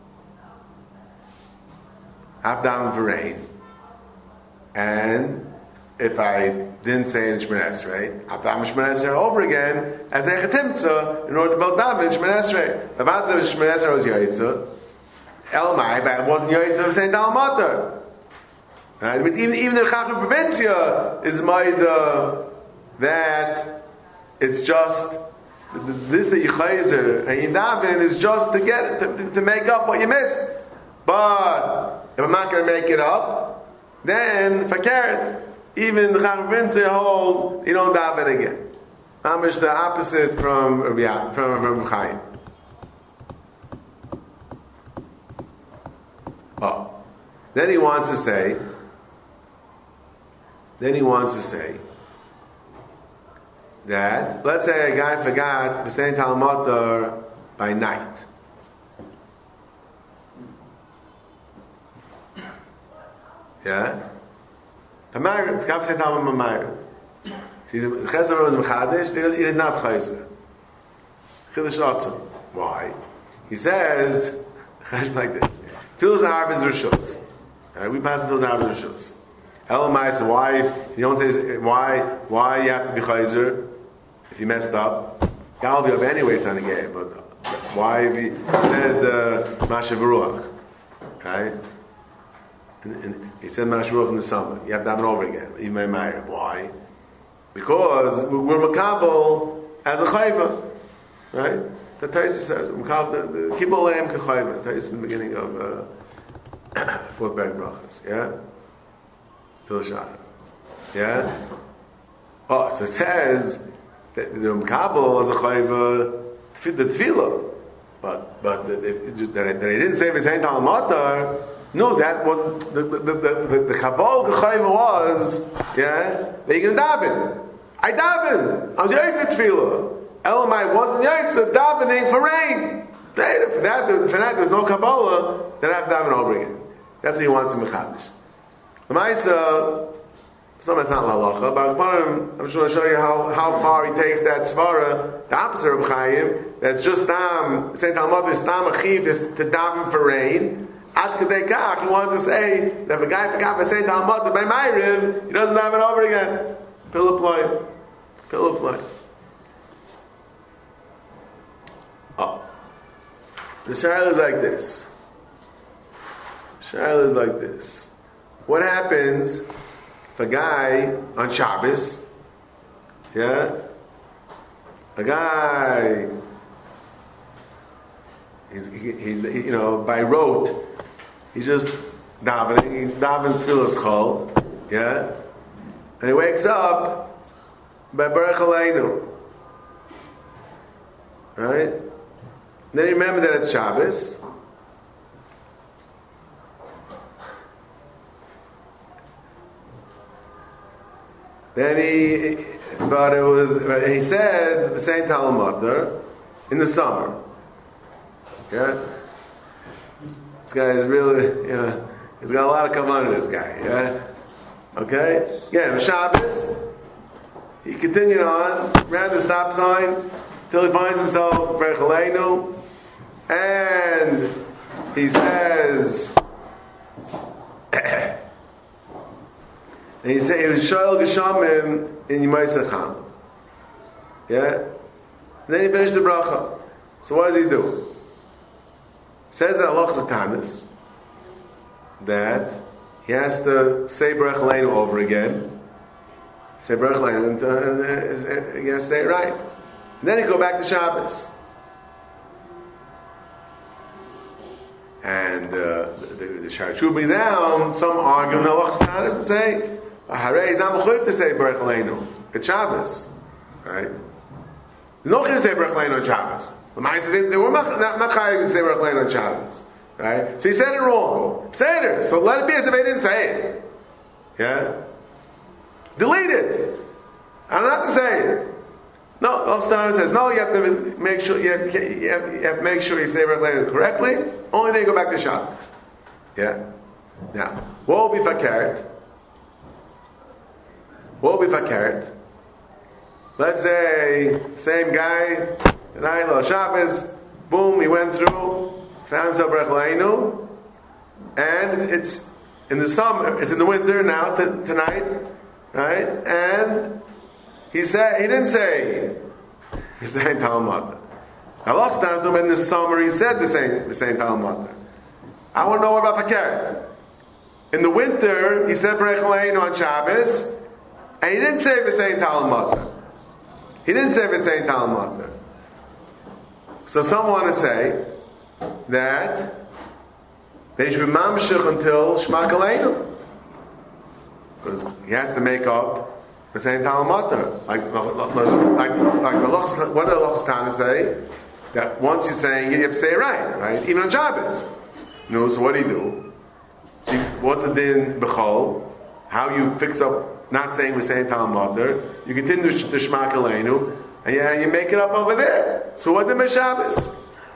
I've davened for rain. And if I didn't say in Shemon Esrei, I've davened Shemon Esrei over again as a chetimtza in order to build daven Shemon Esrei. About the Shemon Esrei was Yaitza. Elmai, but it wasn't Yaitza of Saint Talmud. Right? It means even, even the Chacham Provincia is Maida that it's just this that you chayzer and you daven is just to get to, to make up what you missed. But if I'm not going to make it up, then fakir, even the Chacham Provincia hold you don't daven again. Amish the opposite from yeah, from Reb Chaim. Oh, then he wants to say. Then he wants to say. That let's say a guy forgot B'sein Talmud by night. Yeah? Hamayr, forgot B'sein Talmud Hamayr. See, the Chesed was Mechadish, he did not Chesed. Chidush Atzum. Why? He says, like this. Filas Harb is Rishus. Right? We pass those out of the Rishus. Elamai, so why, you don't say, why, why you have to be Chayzer if you messed up? Galvi of anyway it's not a game, but why have you said uh, Masha Baruch? Right? And, and he said Masha Baruch in the summer. You have to have it over again. Even my Meir. Why? Because we're Makabal as a Chayva. Right? The Taisi says, Makabal, the Kibbal Lam Kachayva. Taisi in the beginning of uh, fourth Berg Brachas. Yeah? Till Shana. Yeah? Oh, so it says that the Makabal as a Chayva, the Tefillah. But but if, that, that he didn't say V'sein Tal Matar, no, that was the the the the, the Kabbalah Chayva was, yeah, that you're gonna daven. I daven. I was Yaitz Tefillah. Elamai wasn't Yaitz davening for rain. Right? For that, for that, there's no Kabbalah. Then I have to daven over again. That's what he wants in Mechabish. The Ma'isa. It's not, it's not halacha, but I'm sure I'll show you how, how far he takes that svara, the opposite of Chaim, that's just tam, Saint Talmud is tam achiv, is to daven for rain. At Kedei Kach, he wants to say that if a guy forgot by Saint Talmud by Ma'ariv, he doesn't daven over again. Pill ploy. Pill ploy. Oh. The shaila is like this. The shaila is like this. What happens if a guy on Shabbos, yeah, a guy, he's, he, he, you know, by rote, he's just davening, he davens Tfilas Chol, yeah, and he wakes up by Baruch Aleinu, right? And then he remembers that it's Shabbos. Then he, but it was, he said, Saint Talmud in the summer. Yeah? This guy is really, you know, he's got a lot of kavanah, this guy, yeah? Okay? Again, Shabbos, he continued on, ran the stop sign, till he finds himself, Baruch Aleinu, and he says, and he said he was Shoel Geshamim in Yimai Secham. Yeah? And then he finished the bracha. So what does he do? Says that Allah Tanis that he has to say Baruch Aleinu over again. Say Baruch Aleinu and, uh, and he has to say it right. And then he go back to Shabbos. And uh, the, the, the Sharchu brings down some argument Allah Tanis and say Harei is not mechuyev to say Baruch Aleinu. It's Shabbos, right? There's no chiyuv to say Baruch Aleinu on Shabbos. The Ma'aseh they, they were not not chayav to say Baruch Aleinu on Shabbos, right? So he said it wrong. Say it. So let it be as if he didn't say it. Yeah. Delete it. I don't have to say it. No, the Haftarah says no. You have to make sure you have, you have, you have to make sure you say Baruch Aleinu correctly. Only then you go back to Shabbos. Yeah. Now, what will be fakert? What will be fakert? Let's say, same guy, tonight, Lo Shabbos, boom, he went through, found himself Baruch Aleinu, and it's in the summer, it's in the winter now, t- tonight, right? And he said, he didn't say, he said Talmud. Now, last time in the summer, he said the same, the same Talmud. I want to know what about fakert. In the winter, he said Baruch Aleinu on Shabbos, and he didn't say V'sein Talmud. He didn't say V'sein Talmud. So some want to say that they should be mamshich until Shema Aleinu, because he has to make up V'sein Talmud. Like like like the what did the Lochs Tana say? That once you're saying it, you have to say it right, right? Even on Shabbos. No, so what do you do? So you, what's the din b'chol? How you fix up not saying V'sein Talmud? You continue the Shema Aleinu, and you, you make it up over there. So what the Shabbos?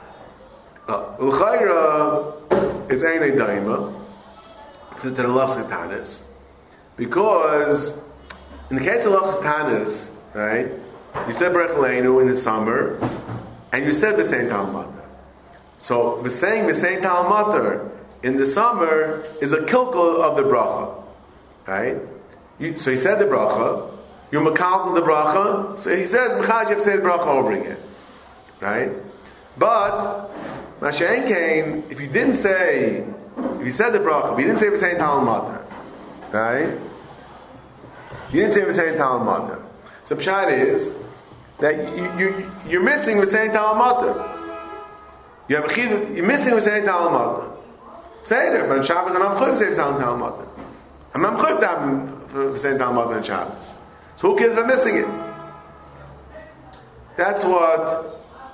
L'chayra, it's Einei Daima to the Lochs Tanis, because in the case of Lochs Tanis, right? You said Baruch Aleinu in the summer, and you said V'sein Talmud. So we're saying V'sein Talmud in the summer is a kilkel of the bracha, right? You, so he said the bracha, you're makalkel the bracha, so he says, Mechaj, you have to say the bracha over again, right? But, Masha'en Kain, if you didn't say, if you said the bracha, but you didn't say V'sein Talmud Matar, right? You didn't say V'sein Talmud Matar. So Pshat is that you, you, you're missing V'sein Talmud Matar. You have a chiyuv, you're missing V'sein Talmud Matar. Say it, but on Shabbos, I'm not say V'sein Talmud Matar. I'm not chayiv daven for V'sein Talmud Matar on Shabbos. So who cares if I'm missing it? That's what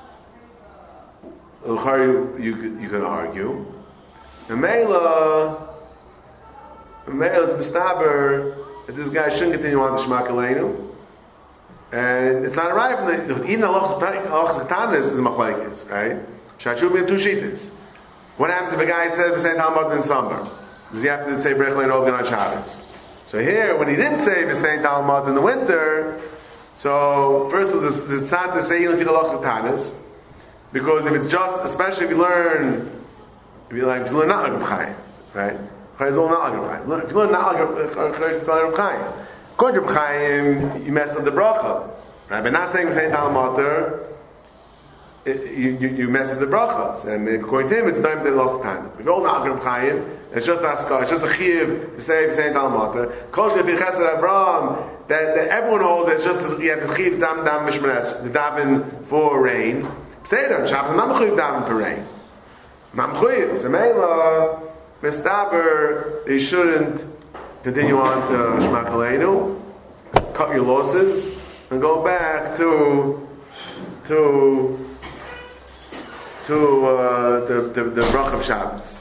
you, you, you could argue. And Meila, Meila, it's mistaber that this guy shouldn't continue on the Shema Kaleinu. And it's not a right from the, even the Halachas Ketanis is machlekes, right? Shachub in two shittas. What happens if a guy says V'sein Talmud Matar in summer? Does he have to say Brech Lein Ovgan on Shabbos? So here, when he didn't say V'sein Talmud Matar in the winter, so first of all, it's not to say you don't feed Halachas Ketanis, because if it's just, especially if you learn, if you like, if you learn not Reb Chaim, right? Chai is all not Reb Chaim. If you learn not Reb Chaim, according to Reb Chaim, you mess up the bracha, right? By not saying V'sein Talmud Matar, you, you, you mess up the brachas, and according to him, it's time to the Halachas Ketanis. If you're all not Reb Chaim, it's just a it's just a chiyuv to say V'sein Talmud Matar. Kol shefir Chesed Avraham, that, that everyone holds that it's just you have to chiyuv dam dam mishmeres, the daven for rain. Say it on Shabbos, I'm not chiyuv daven for rain. I'm chiyuv. So Meila, mistaber, they shouldn't continue on to Shema Kaleinu, cut your losses, and go back to to to uh, the the, the brach of Shabbos.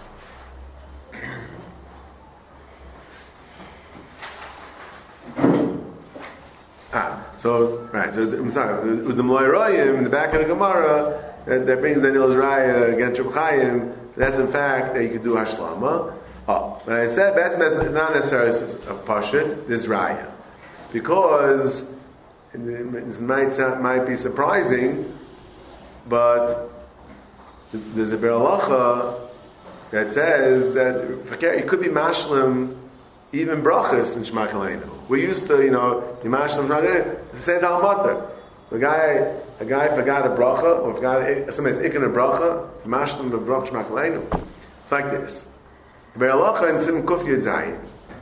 Ah, so right. So I'm sorry. It was the Malay Royim in the back of the Gemara that, that brings the Nil's Raya against Reb Chaim. That's in fact that you could do Hashlama. Oh, but I said that's not necessarily a pashut. This Raya, because this might sound, might be surprising, but there's a Be'er Halacha that says that you could be mashlim even brachas in Shema Kaleinu. We used to, you know, the mashlim V'sein Talmud Matar. A guy, a guy forgot a bracha, or forgot somebody's ikin a bracha, the mashlim the brach Shema Kaleinu. It's like this. The Be'er Halacha in Sim Kuf Yud Zayin.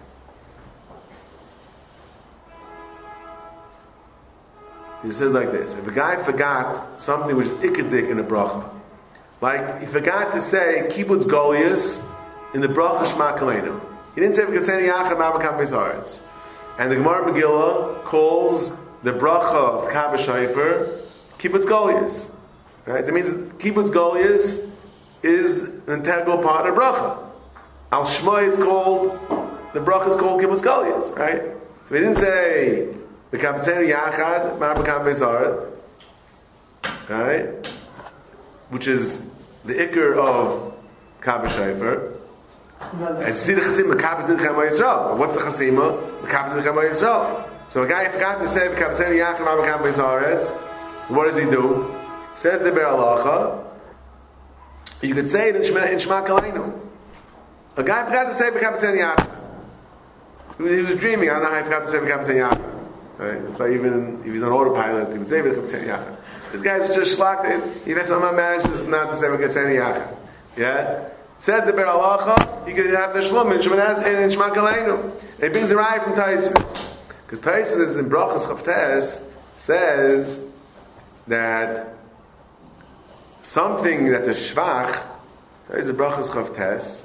He says like this: if a guy forgot something which is ikadik in a bracha, like he forgot to say kibbutz golius in the bracha Shema Kaleinu. He didn't say v'kaseni yachad ma'abakam v'zaretz. And the Gemara Megillah calls the bracha of Kabba Shofar kibbutz golius. Right? That means kibbutz golius is an integral part of bracha. Al Shema it's called, the bracha is called kibbutz golius. Right? So he didn't say v'kaseni yachad ma'abakam v'zaretz. Right? Which is the ikr of Kabba Shofar. And see the chasima, Mekabes Nichem Yisrael. What's the chasima? Mekabes Nichem Yisrael. So a guy forgot to say Mekabes Yachim Mekabes Haaretz. What does he do? Says the Be'er Halacha. You could say it in Shema, in Shema Kaleinu. A guy forgot to say Mekabes Yachim. He was dreaming. I don't know how he forgot to say Mekabes Yachim. Right? If I even if he's on autopilot, he would say Mekabes Yachim. This guy's just schlocked it. He thinks, "Oh, my marriage is not to say Mekabes Yachim." Yeah. Says the Be'er Halacha, you could have the Shlom in Shema Kaleinu. And he brings the raya from Taisus. Because Taisus in Brachas Chavtes says that something that's a shvach, Taisus in Brachas Chavtes,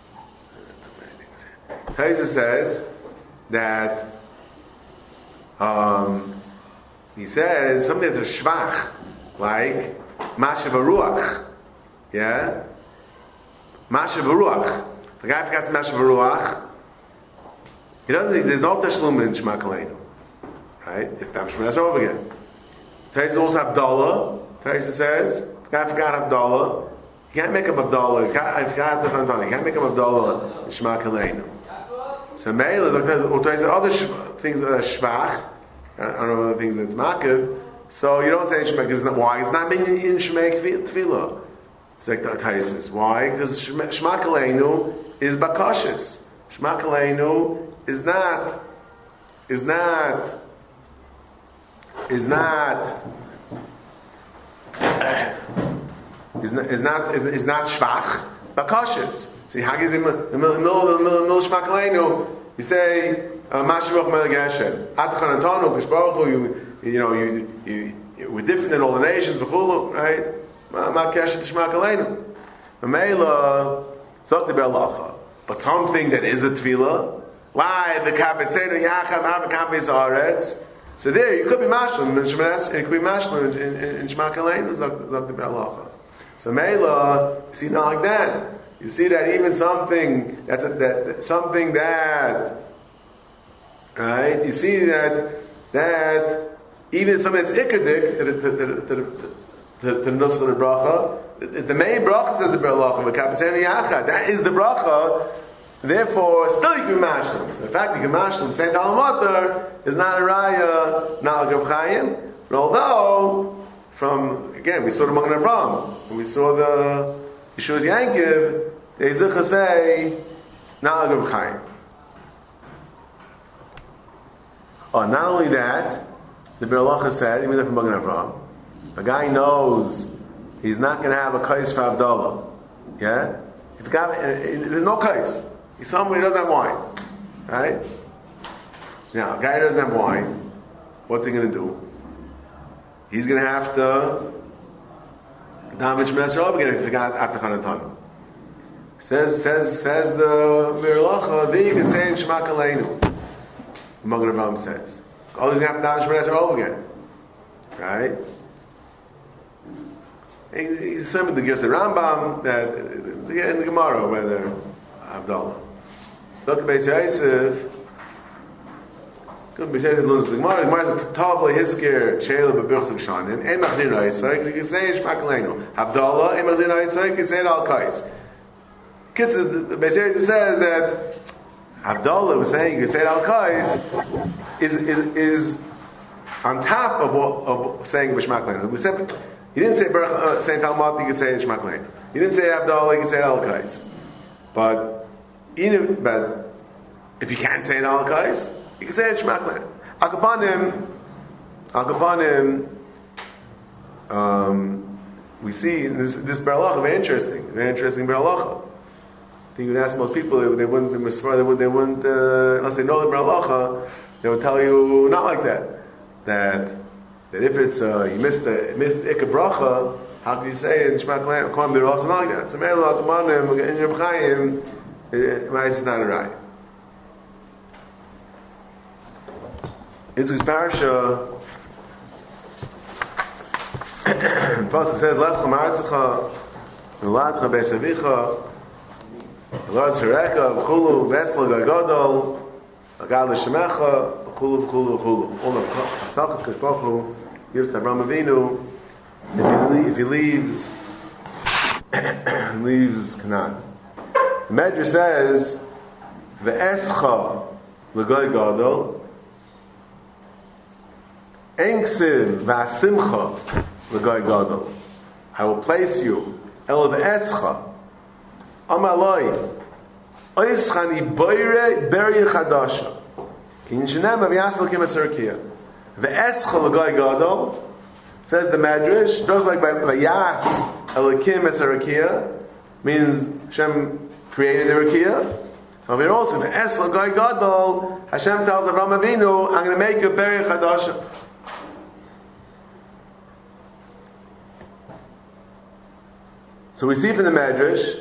Taisus says that um, he says something that's a shvach, like Mashav Ruach. Yeah? Mashav Ruach. The guy forgets Mashav Ruach. He doesn't. There's no Tashlum in Shema Kaleinu, right? It's Tam Shemines over again. Taisa also Abdullah. Taisa says the guy forgot Abdullah. You can't make him Abdullah. I forgot the Fantan. You can't make him Abdullah in Shema Kaleinu. So Meil is like Taisa other things that are shvach. I don't know other things that's makiv. So you don't say Shema because why? It's not meaning in Shema Tefillah. It's like the Taisis. Why? Because Shema Kaleinu is bakashis. Shema Kaleinu is not, is not, is not, is not, is not, is, is not shvach, bakashis. See, Haggis in the middle of Shema Kaleinu, you say, Mashiach Melech Hashem. Atachan Antonu, Kishbaruchu, you, you know, you, you, you, we're different than all the nations, B'chulu, right? Ma Keshet Shema Kaleinu. Mamela, Zot Diber Lacha. But something that is a tefillah, why the Kapetzenu Yacham Havakapes Aretz. So there, you could be Mashlim, it could be Mashlim in, in, in Shema Kaleinu, Zot Diber Lacha. So Mela, you see, not like that. You see that even something that's a, that something that, right? You see that that even something that's ikadik to the to the to the nusach of the bracha, the main bracha says the bracha, but kapaseni yacha, that is the bracha. Therefore, still you can mashlim. So the fact you can mashlim, Saint Alamater is not a raya, not like Reb Chaim. But although, from again, we saw the Magen Avraham, and we saw the Yeshua's Yankiv, they zucha say, not like Reb Chaim. Oh, not only that, the Be'er Halacha said, even from Magen Avraham, a guy knows he's not going to have a kais for Havdalah. Yeah? If the guy, there's no kais. He's somewhere he doesn't have wine. Right? Now, a guy doesn't have wine, what's he going to do? He's going to have to damage Messer over again if he forgot Atachan Antonu. Says, says, says the Be'er Halacha, there you can say in Shema Kaleinu. Magen Avraham says. All he's going to have to damage Messer over again. Right? He's similar to the Rambam that it's again in the Gemara whether Havdalah. Look at Beis Yosef. Good Beis Yosef learns the Gemara. The Gemara says Tavle Hisker Sheila B'Birchs Kshanim. Ein Machzir Raisayk. You can say Shema Kaleinu. Havdalah. Ein Machzir Raisayk. You can say it Al Kais. Kids, the Beis Yosef says that Havdalah was saying you can say it Al Kais is is is on top of what of saying Shema Kaleinu. We said. He didn't say uh, Saint Talmud, you could say Shema Kaleinu. He didn't say Havdalah, you could say Al Kais. But even but if you can't say it Al Kais, you can say Shema Kaleinu. Akapanim, Akapanim, um, we see this this Be'er Halacha very interesting, very interesting Be'er Halacha. I think you would ask most people, they, they wouldn't they wouldn't, they wouldn't uh, unless they know the Be'er Halacha, they would tell you not like that. That That if it's uh, you missed the missed Ikka Bracha, how can you say it in Shema Kaleinu? Come to not like that. So Meila Akamanim in Reb Chaim, it's not a right. Into his parasha, Pasuk says, "Lech Chamartzecha, Miladcha Beisavicha, Lord Shireka, V'chulu Vesla Gagodol, Agad L'Shemecha." Chulu, chulu, chulu. All the Tachas Kashpachu gives to Avraham Avinu. If he leaves, leaves Canaan. The Medrash says, "Ve'escha l'goy gadol, enksiv v'asimcha l'goy gadol." I will place you. El ve'escha, amaloi, oischani boire beri chadasha. Kin Shinam Aviyasel Kim Asarakia. The Eschel Goy Gadol says the Madrash, just like by Vayas Elokim Asarakia means Hashem created the Rakia. So here also the Eschel Goy Gadol, Hashem tells Avraham Avinu, I'm going to make you Beri Chadasha. So we see from the Madrash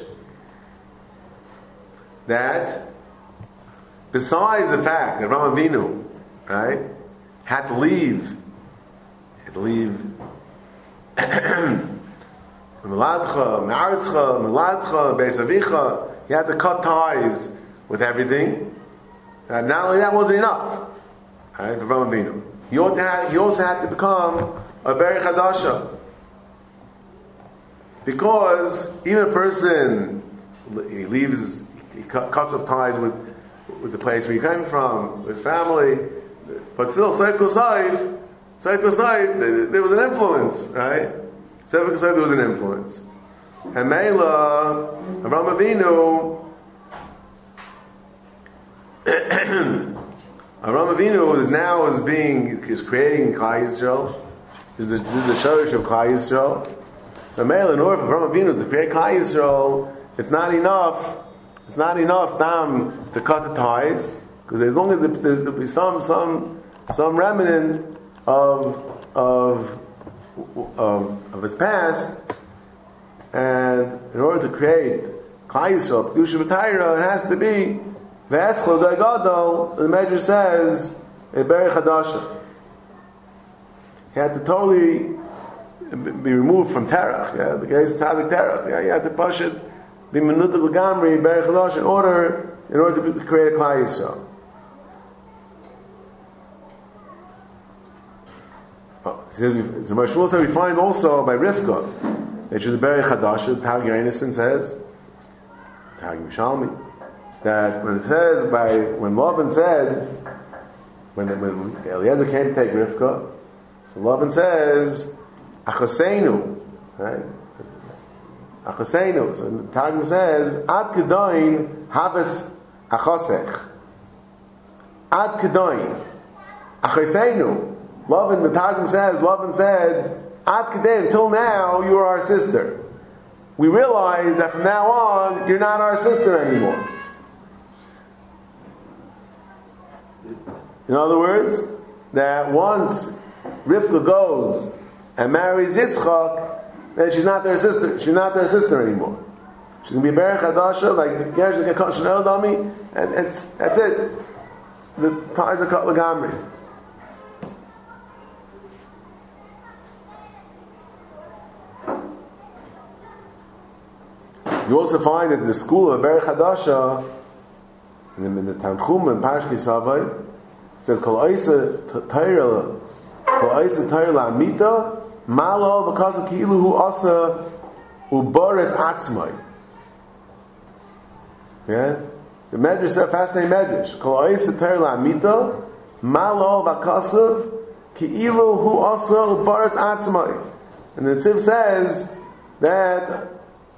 that besides the fact that Avraham Avinu, right, had to leave, had to leave Miladcha, Me'artzcha, Miladcha, Beis Avicha, he had to cut ties with everything. And not only that wasn't enough, right, for Avraham Avinu. He also had, he also had to become a Beri Chadasha. Because even a person, he leaves, he cuts off ties with with the place where he came from, with his family, but still, Seifkul Saif, Seifkul Saif, there was an influence, right? Seifkul Saif, there was an influence. And Meila, Avraham Avinu, Avraham Avinu is now is being is creating Klal Yisrael. This is the, this is the shorish of Klal Yisrael. So Meila, in order for Avraham Avinu to create Klal Yisrael, it's not enough. It's not enough stam to cut the ties, because as long as there, there'll be some some some remnant of of of, of his past, and in order to create Klal Yisrael, Kedusha B'Tayra, it has to be V'eschel Goy Gadol. The Medrash says a Berei Chadasha. He had to totally be removed from Terach. Yeah, the guy's Tzadik Terach. Yeah, he had to push it. Be Menutek L'Gamri Berei Chadasha in order in order to, to create a Klal Yisrael. Oh, so Moshe Shmuel said we find also by Rivka that she's a Berei Chadasha. Targ Yonason says, Targ Yerushalmi, that when it says by when Lavan said when when Eliezer came to take Rivka, so Lavan says Achoseinu, right? Achoseinu. So the Targum says Ad Kedoin Habes Achosech. Ad Kedoin Achoseinu. Lavan, the Targum says, Lavan said, Ad Kedoin, until now you are our sister. We realize that from now on you're not our sister anymore. In other words, that once Rivka goes and marries Yitzchak, then she's not their sister. She's not their sister anymore. She's going to be Berei Chadasha, like the Gersh that cut Shnei Dami, and it's, that's it. The ties are cut L'Gamri. You also find that in the school of Berei Chadasha, in the, in the Tanchum and Parsh Kisavai, it says Kol Oisa Torah, Kol Oisa Torah La'amita, Malo because of Ki'ilu Hu Asa Uboris Atzmai. Yeah, the Medrash said, fascinating Medrash. Kol Oisa Torah La'amita, Malo Vakasav Ki'ilu Hu Asa Uboris Atzmai. And the Tziv says that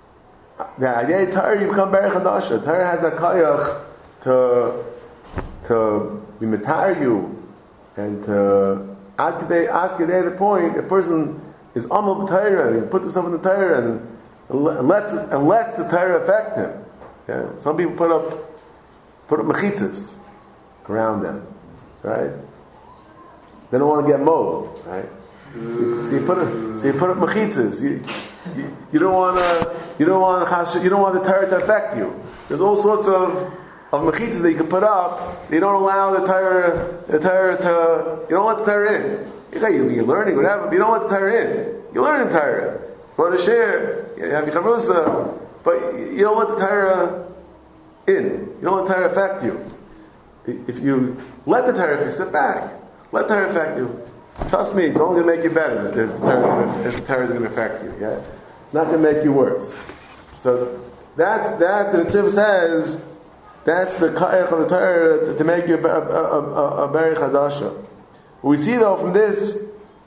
the idea of Torah, you become Berei Chadasha. Torah has that kayach to to be metar you and to ad kedei ad kedei the point. A person is amal b'Torah and he puts himself in the Torah and, and lets and lets the Torah affect him. Yeah? Some people put up put up mechitzas around them, right? They don't want to get mowed, right? So you, so you put up, so you put up mechitzas. You, you, you don't want to. You don't want to. You don't want the Torah to affect you. There's all sorts of of mechitzas that you can put up. You don't allow the Torah, the Torah to. You don't let the Torah in. Okay, you're learning whatever, but you don't let the Torah in. You learn in Torah. You want to share. You have your chavrusa, but you don't let the Torah in. You don't let the Torah affect you. If you let the Torah, if you sit back, let the Torah affect you. Trust me, it's only going to make you better if the Torah is going to affect you. Yeah, it's not going to make you worse. So that's that. The Tziv says that's the kayach of the Torah to make you a, a, a, a Berei Chadasha. We see though from this,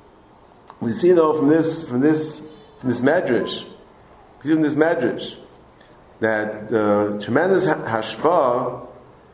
we see though from this, from this, from this medrash, we see from this medrash that the tremendous hashpah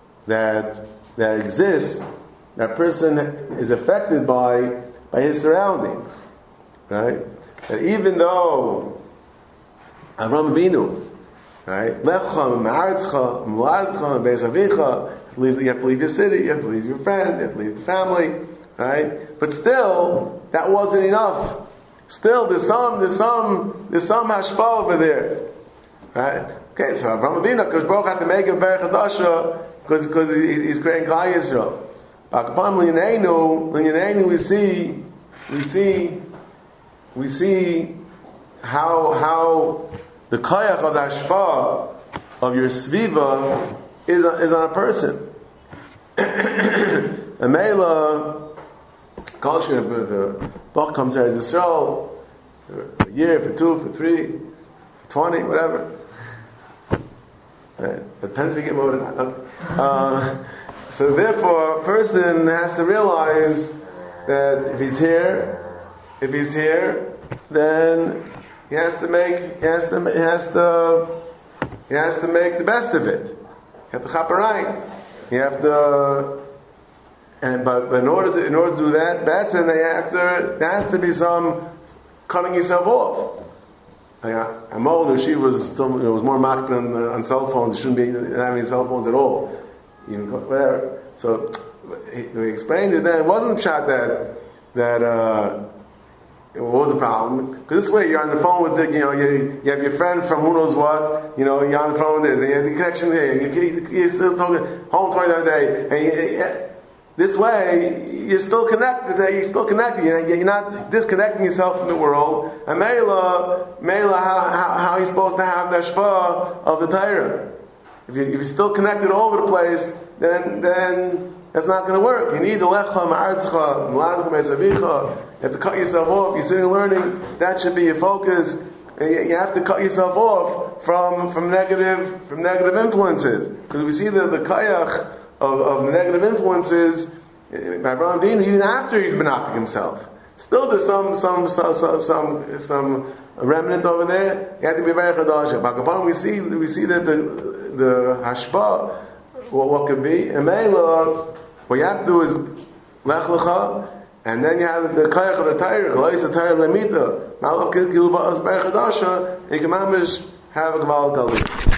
that that exists, that person is affected by by his surroundings, right? That even though Avraham Avinu, right, Lechcha, Ma'aritzcha, M'ladcha, Beis Avicha, you have to leave your city, you have to leave your friends, you have to leave the family, right? But still, that wasn't enough. Still, there's some, there's some, there's some hashpah over there, right? Okay, so Avraham Avinu, because Baruch had to make a Berei Chadasha because because he's creating Klal Yisrael. Upon L'Yaneinu, L'Yaneinu, we see, we see, we see how how the kayach of the hashpah of your sviva is a, is on a person. And Mela, culture, the Bach comes here as Yisrael for a year, for two, for three, for twenty, whatever. Right? It depends if you get voted. Uh, So therefore, a person has to realize that if he's here, if he's here, then he has to make, he has to, he has to, he has to make the best of it. You have to chaparayim. You have to, and but, but in order to in order to do that, that's and they have to. There has to be some cutting yourself off. Like, I'm older. She was still. It was more marked on, uh, on cell phones. You shouldn't be having cell phones at all. Even whatever. So he, we explained it. Then it wasn't a shot that that. Uh, What was the problem? Because this way you're on the phone with the, you know, you, you have your friend from who knows what, you know, you're on the phone with this, and you have the connection here, and you, you're still talking home twenty times a day, and you, you, this way you're still connected, you're still connected, you're, you're not disconnecting yourself from the world, and Mela, Mela, how, how, how are you supposed to have the shpa of the Torah? If, you, if you're still connected all over the place, then, then that's not going to work. You need the lecha, ma'artzcha, m'ladcha, me'esavicha. You have to cut yourself off. You're sitting learning. That should be your focus. And you have to cut yourself off from, from negative from negative influences. Because we see the, the kayach of, of negative influences by Avraham Avinu even after he's been acting himself. Still there's some some some some, some, some remnant over there. You have to be very chadash. But we see we see that the the hashpa, what, what could be, and Meila, what you have to do is lech lecha. And then you have the kayach of the Torah, Galais the Torah Lemita, Malach Kilba as Ber Chadasha, you can mamish have a Gval Gali.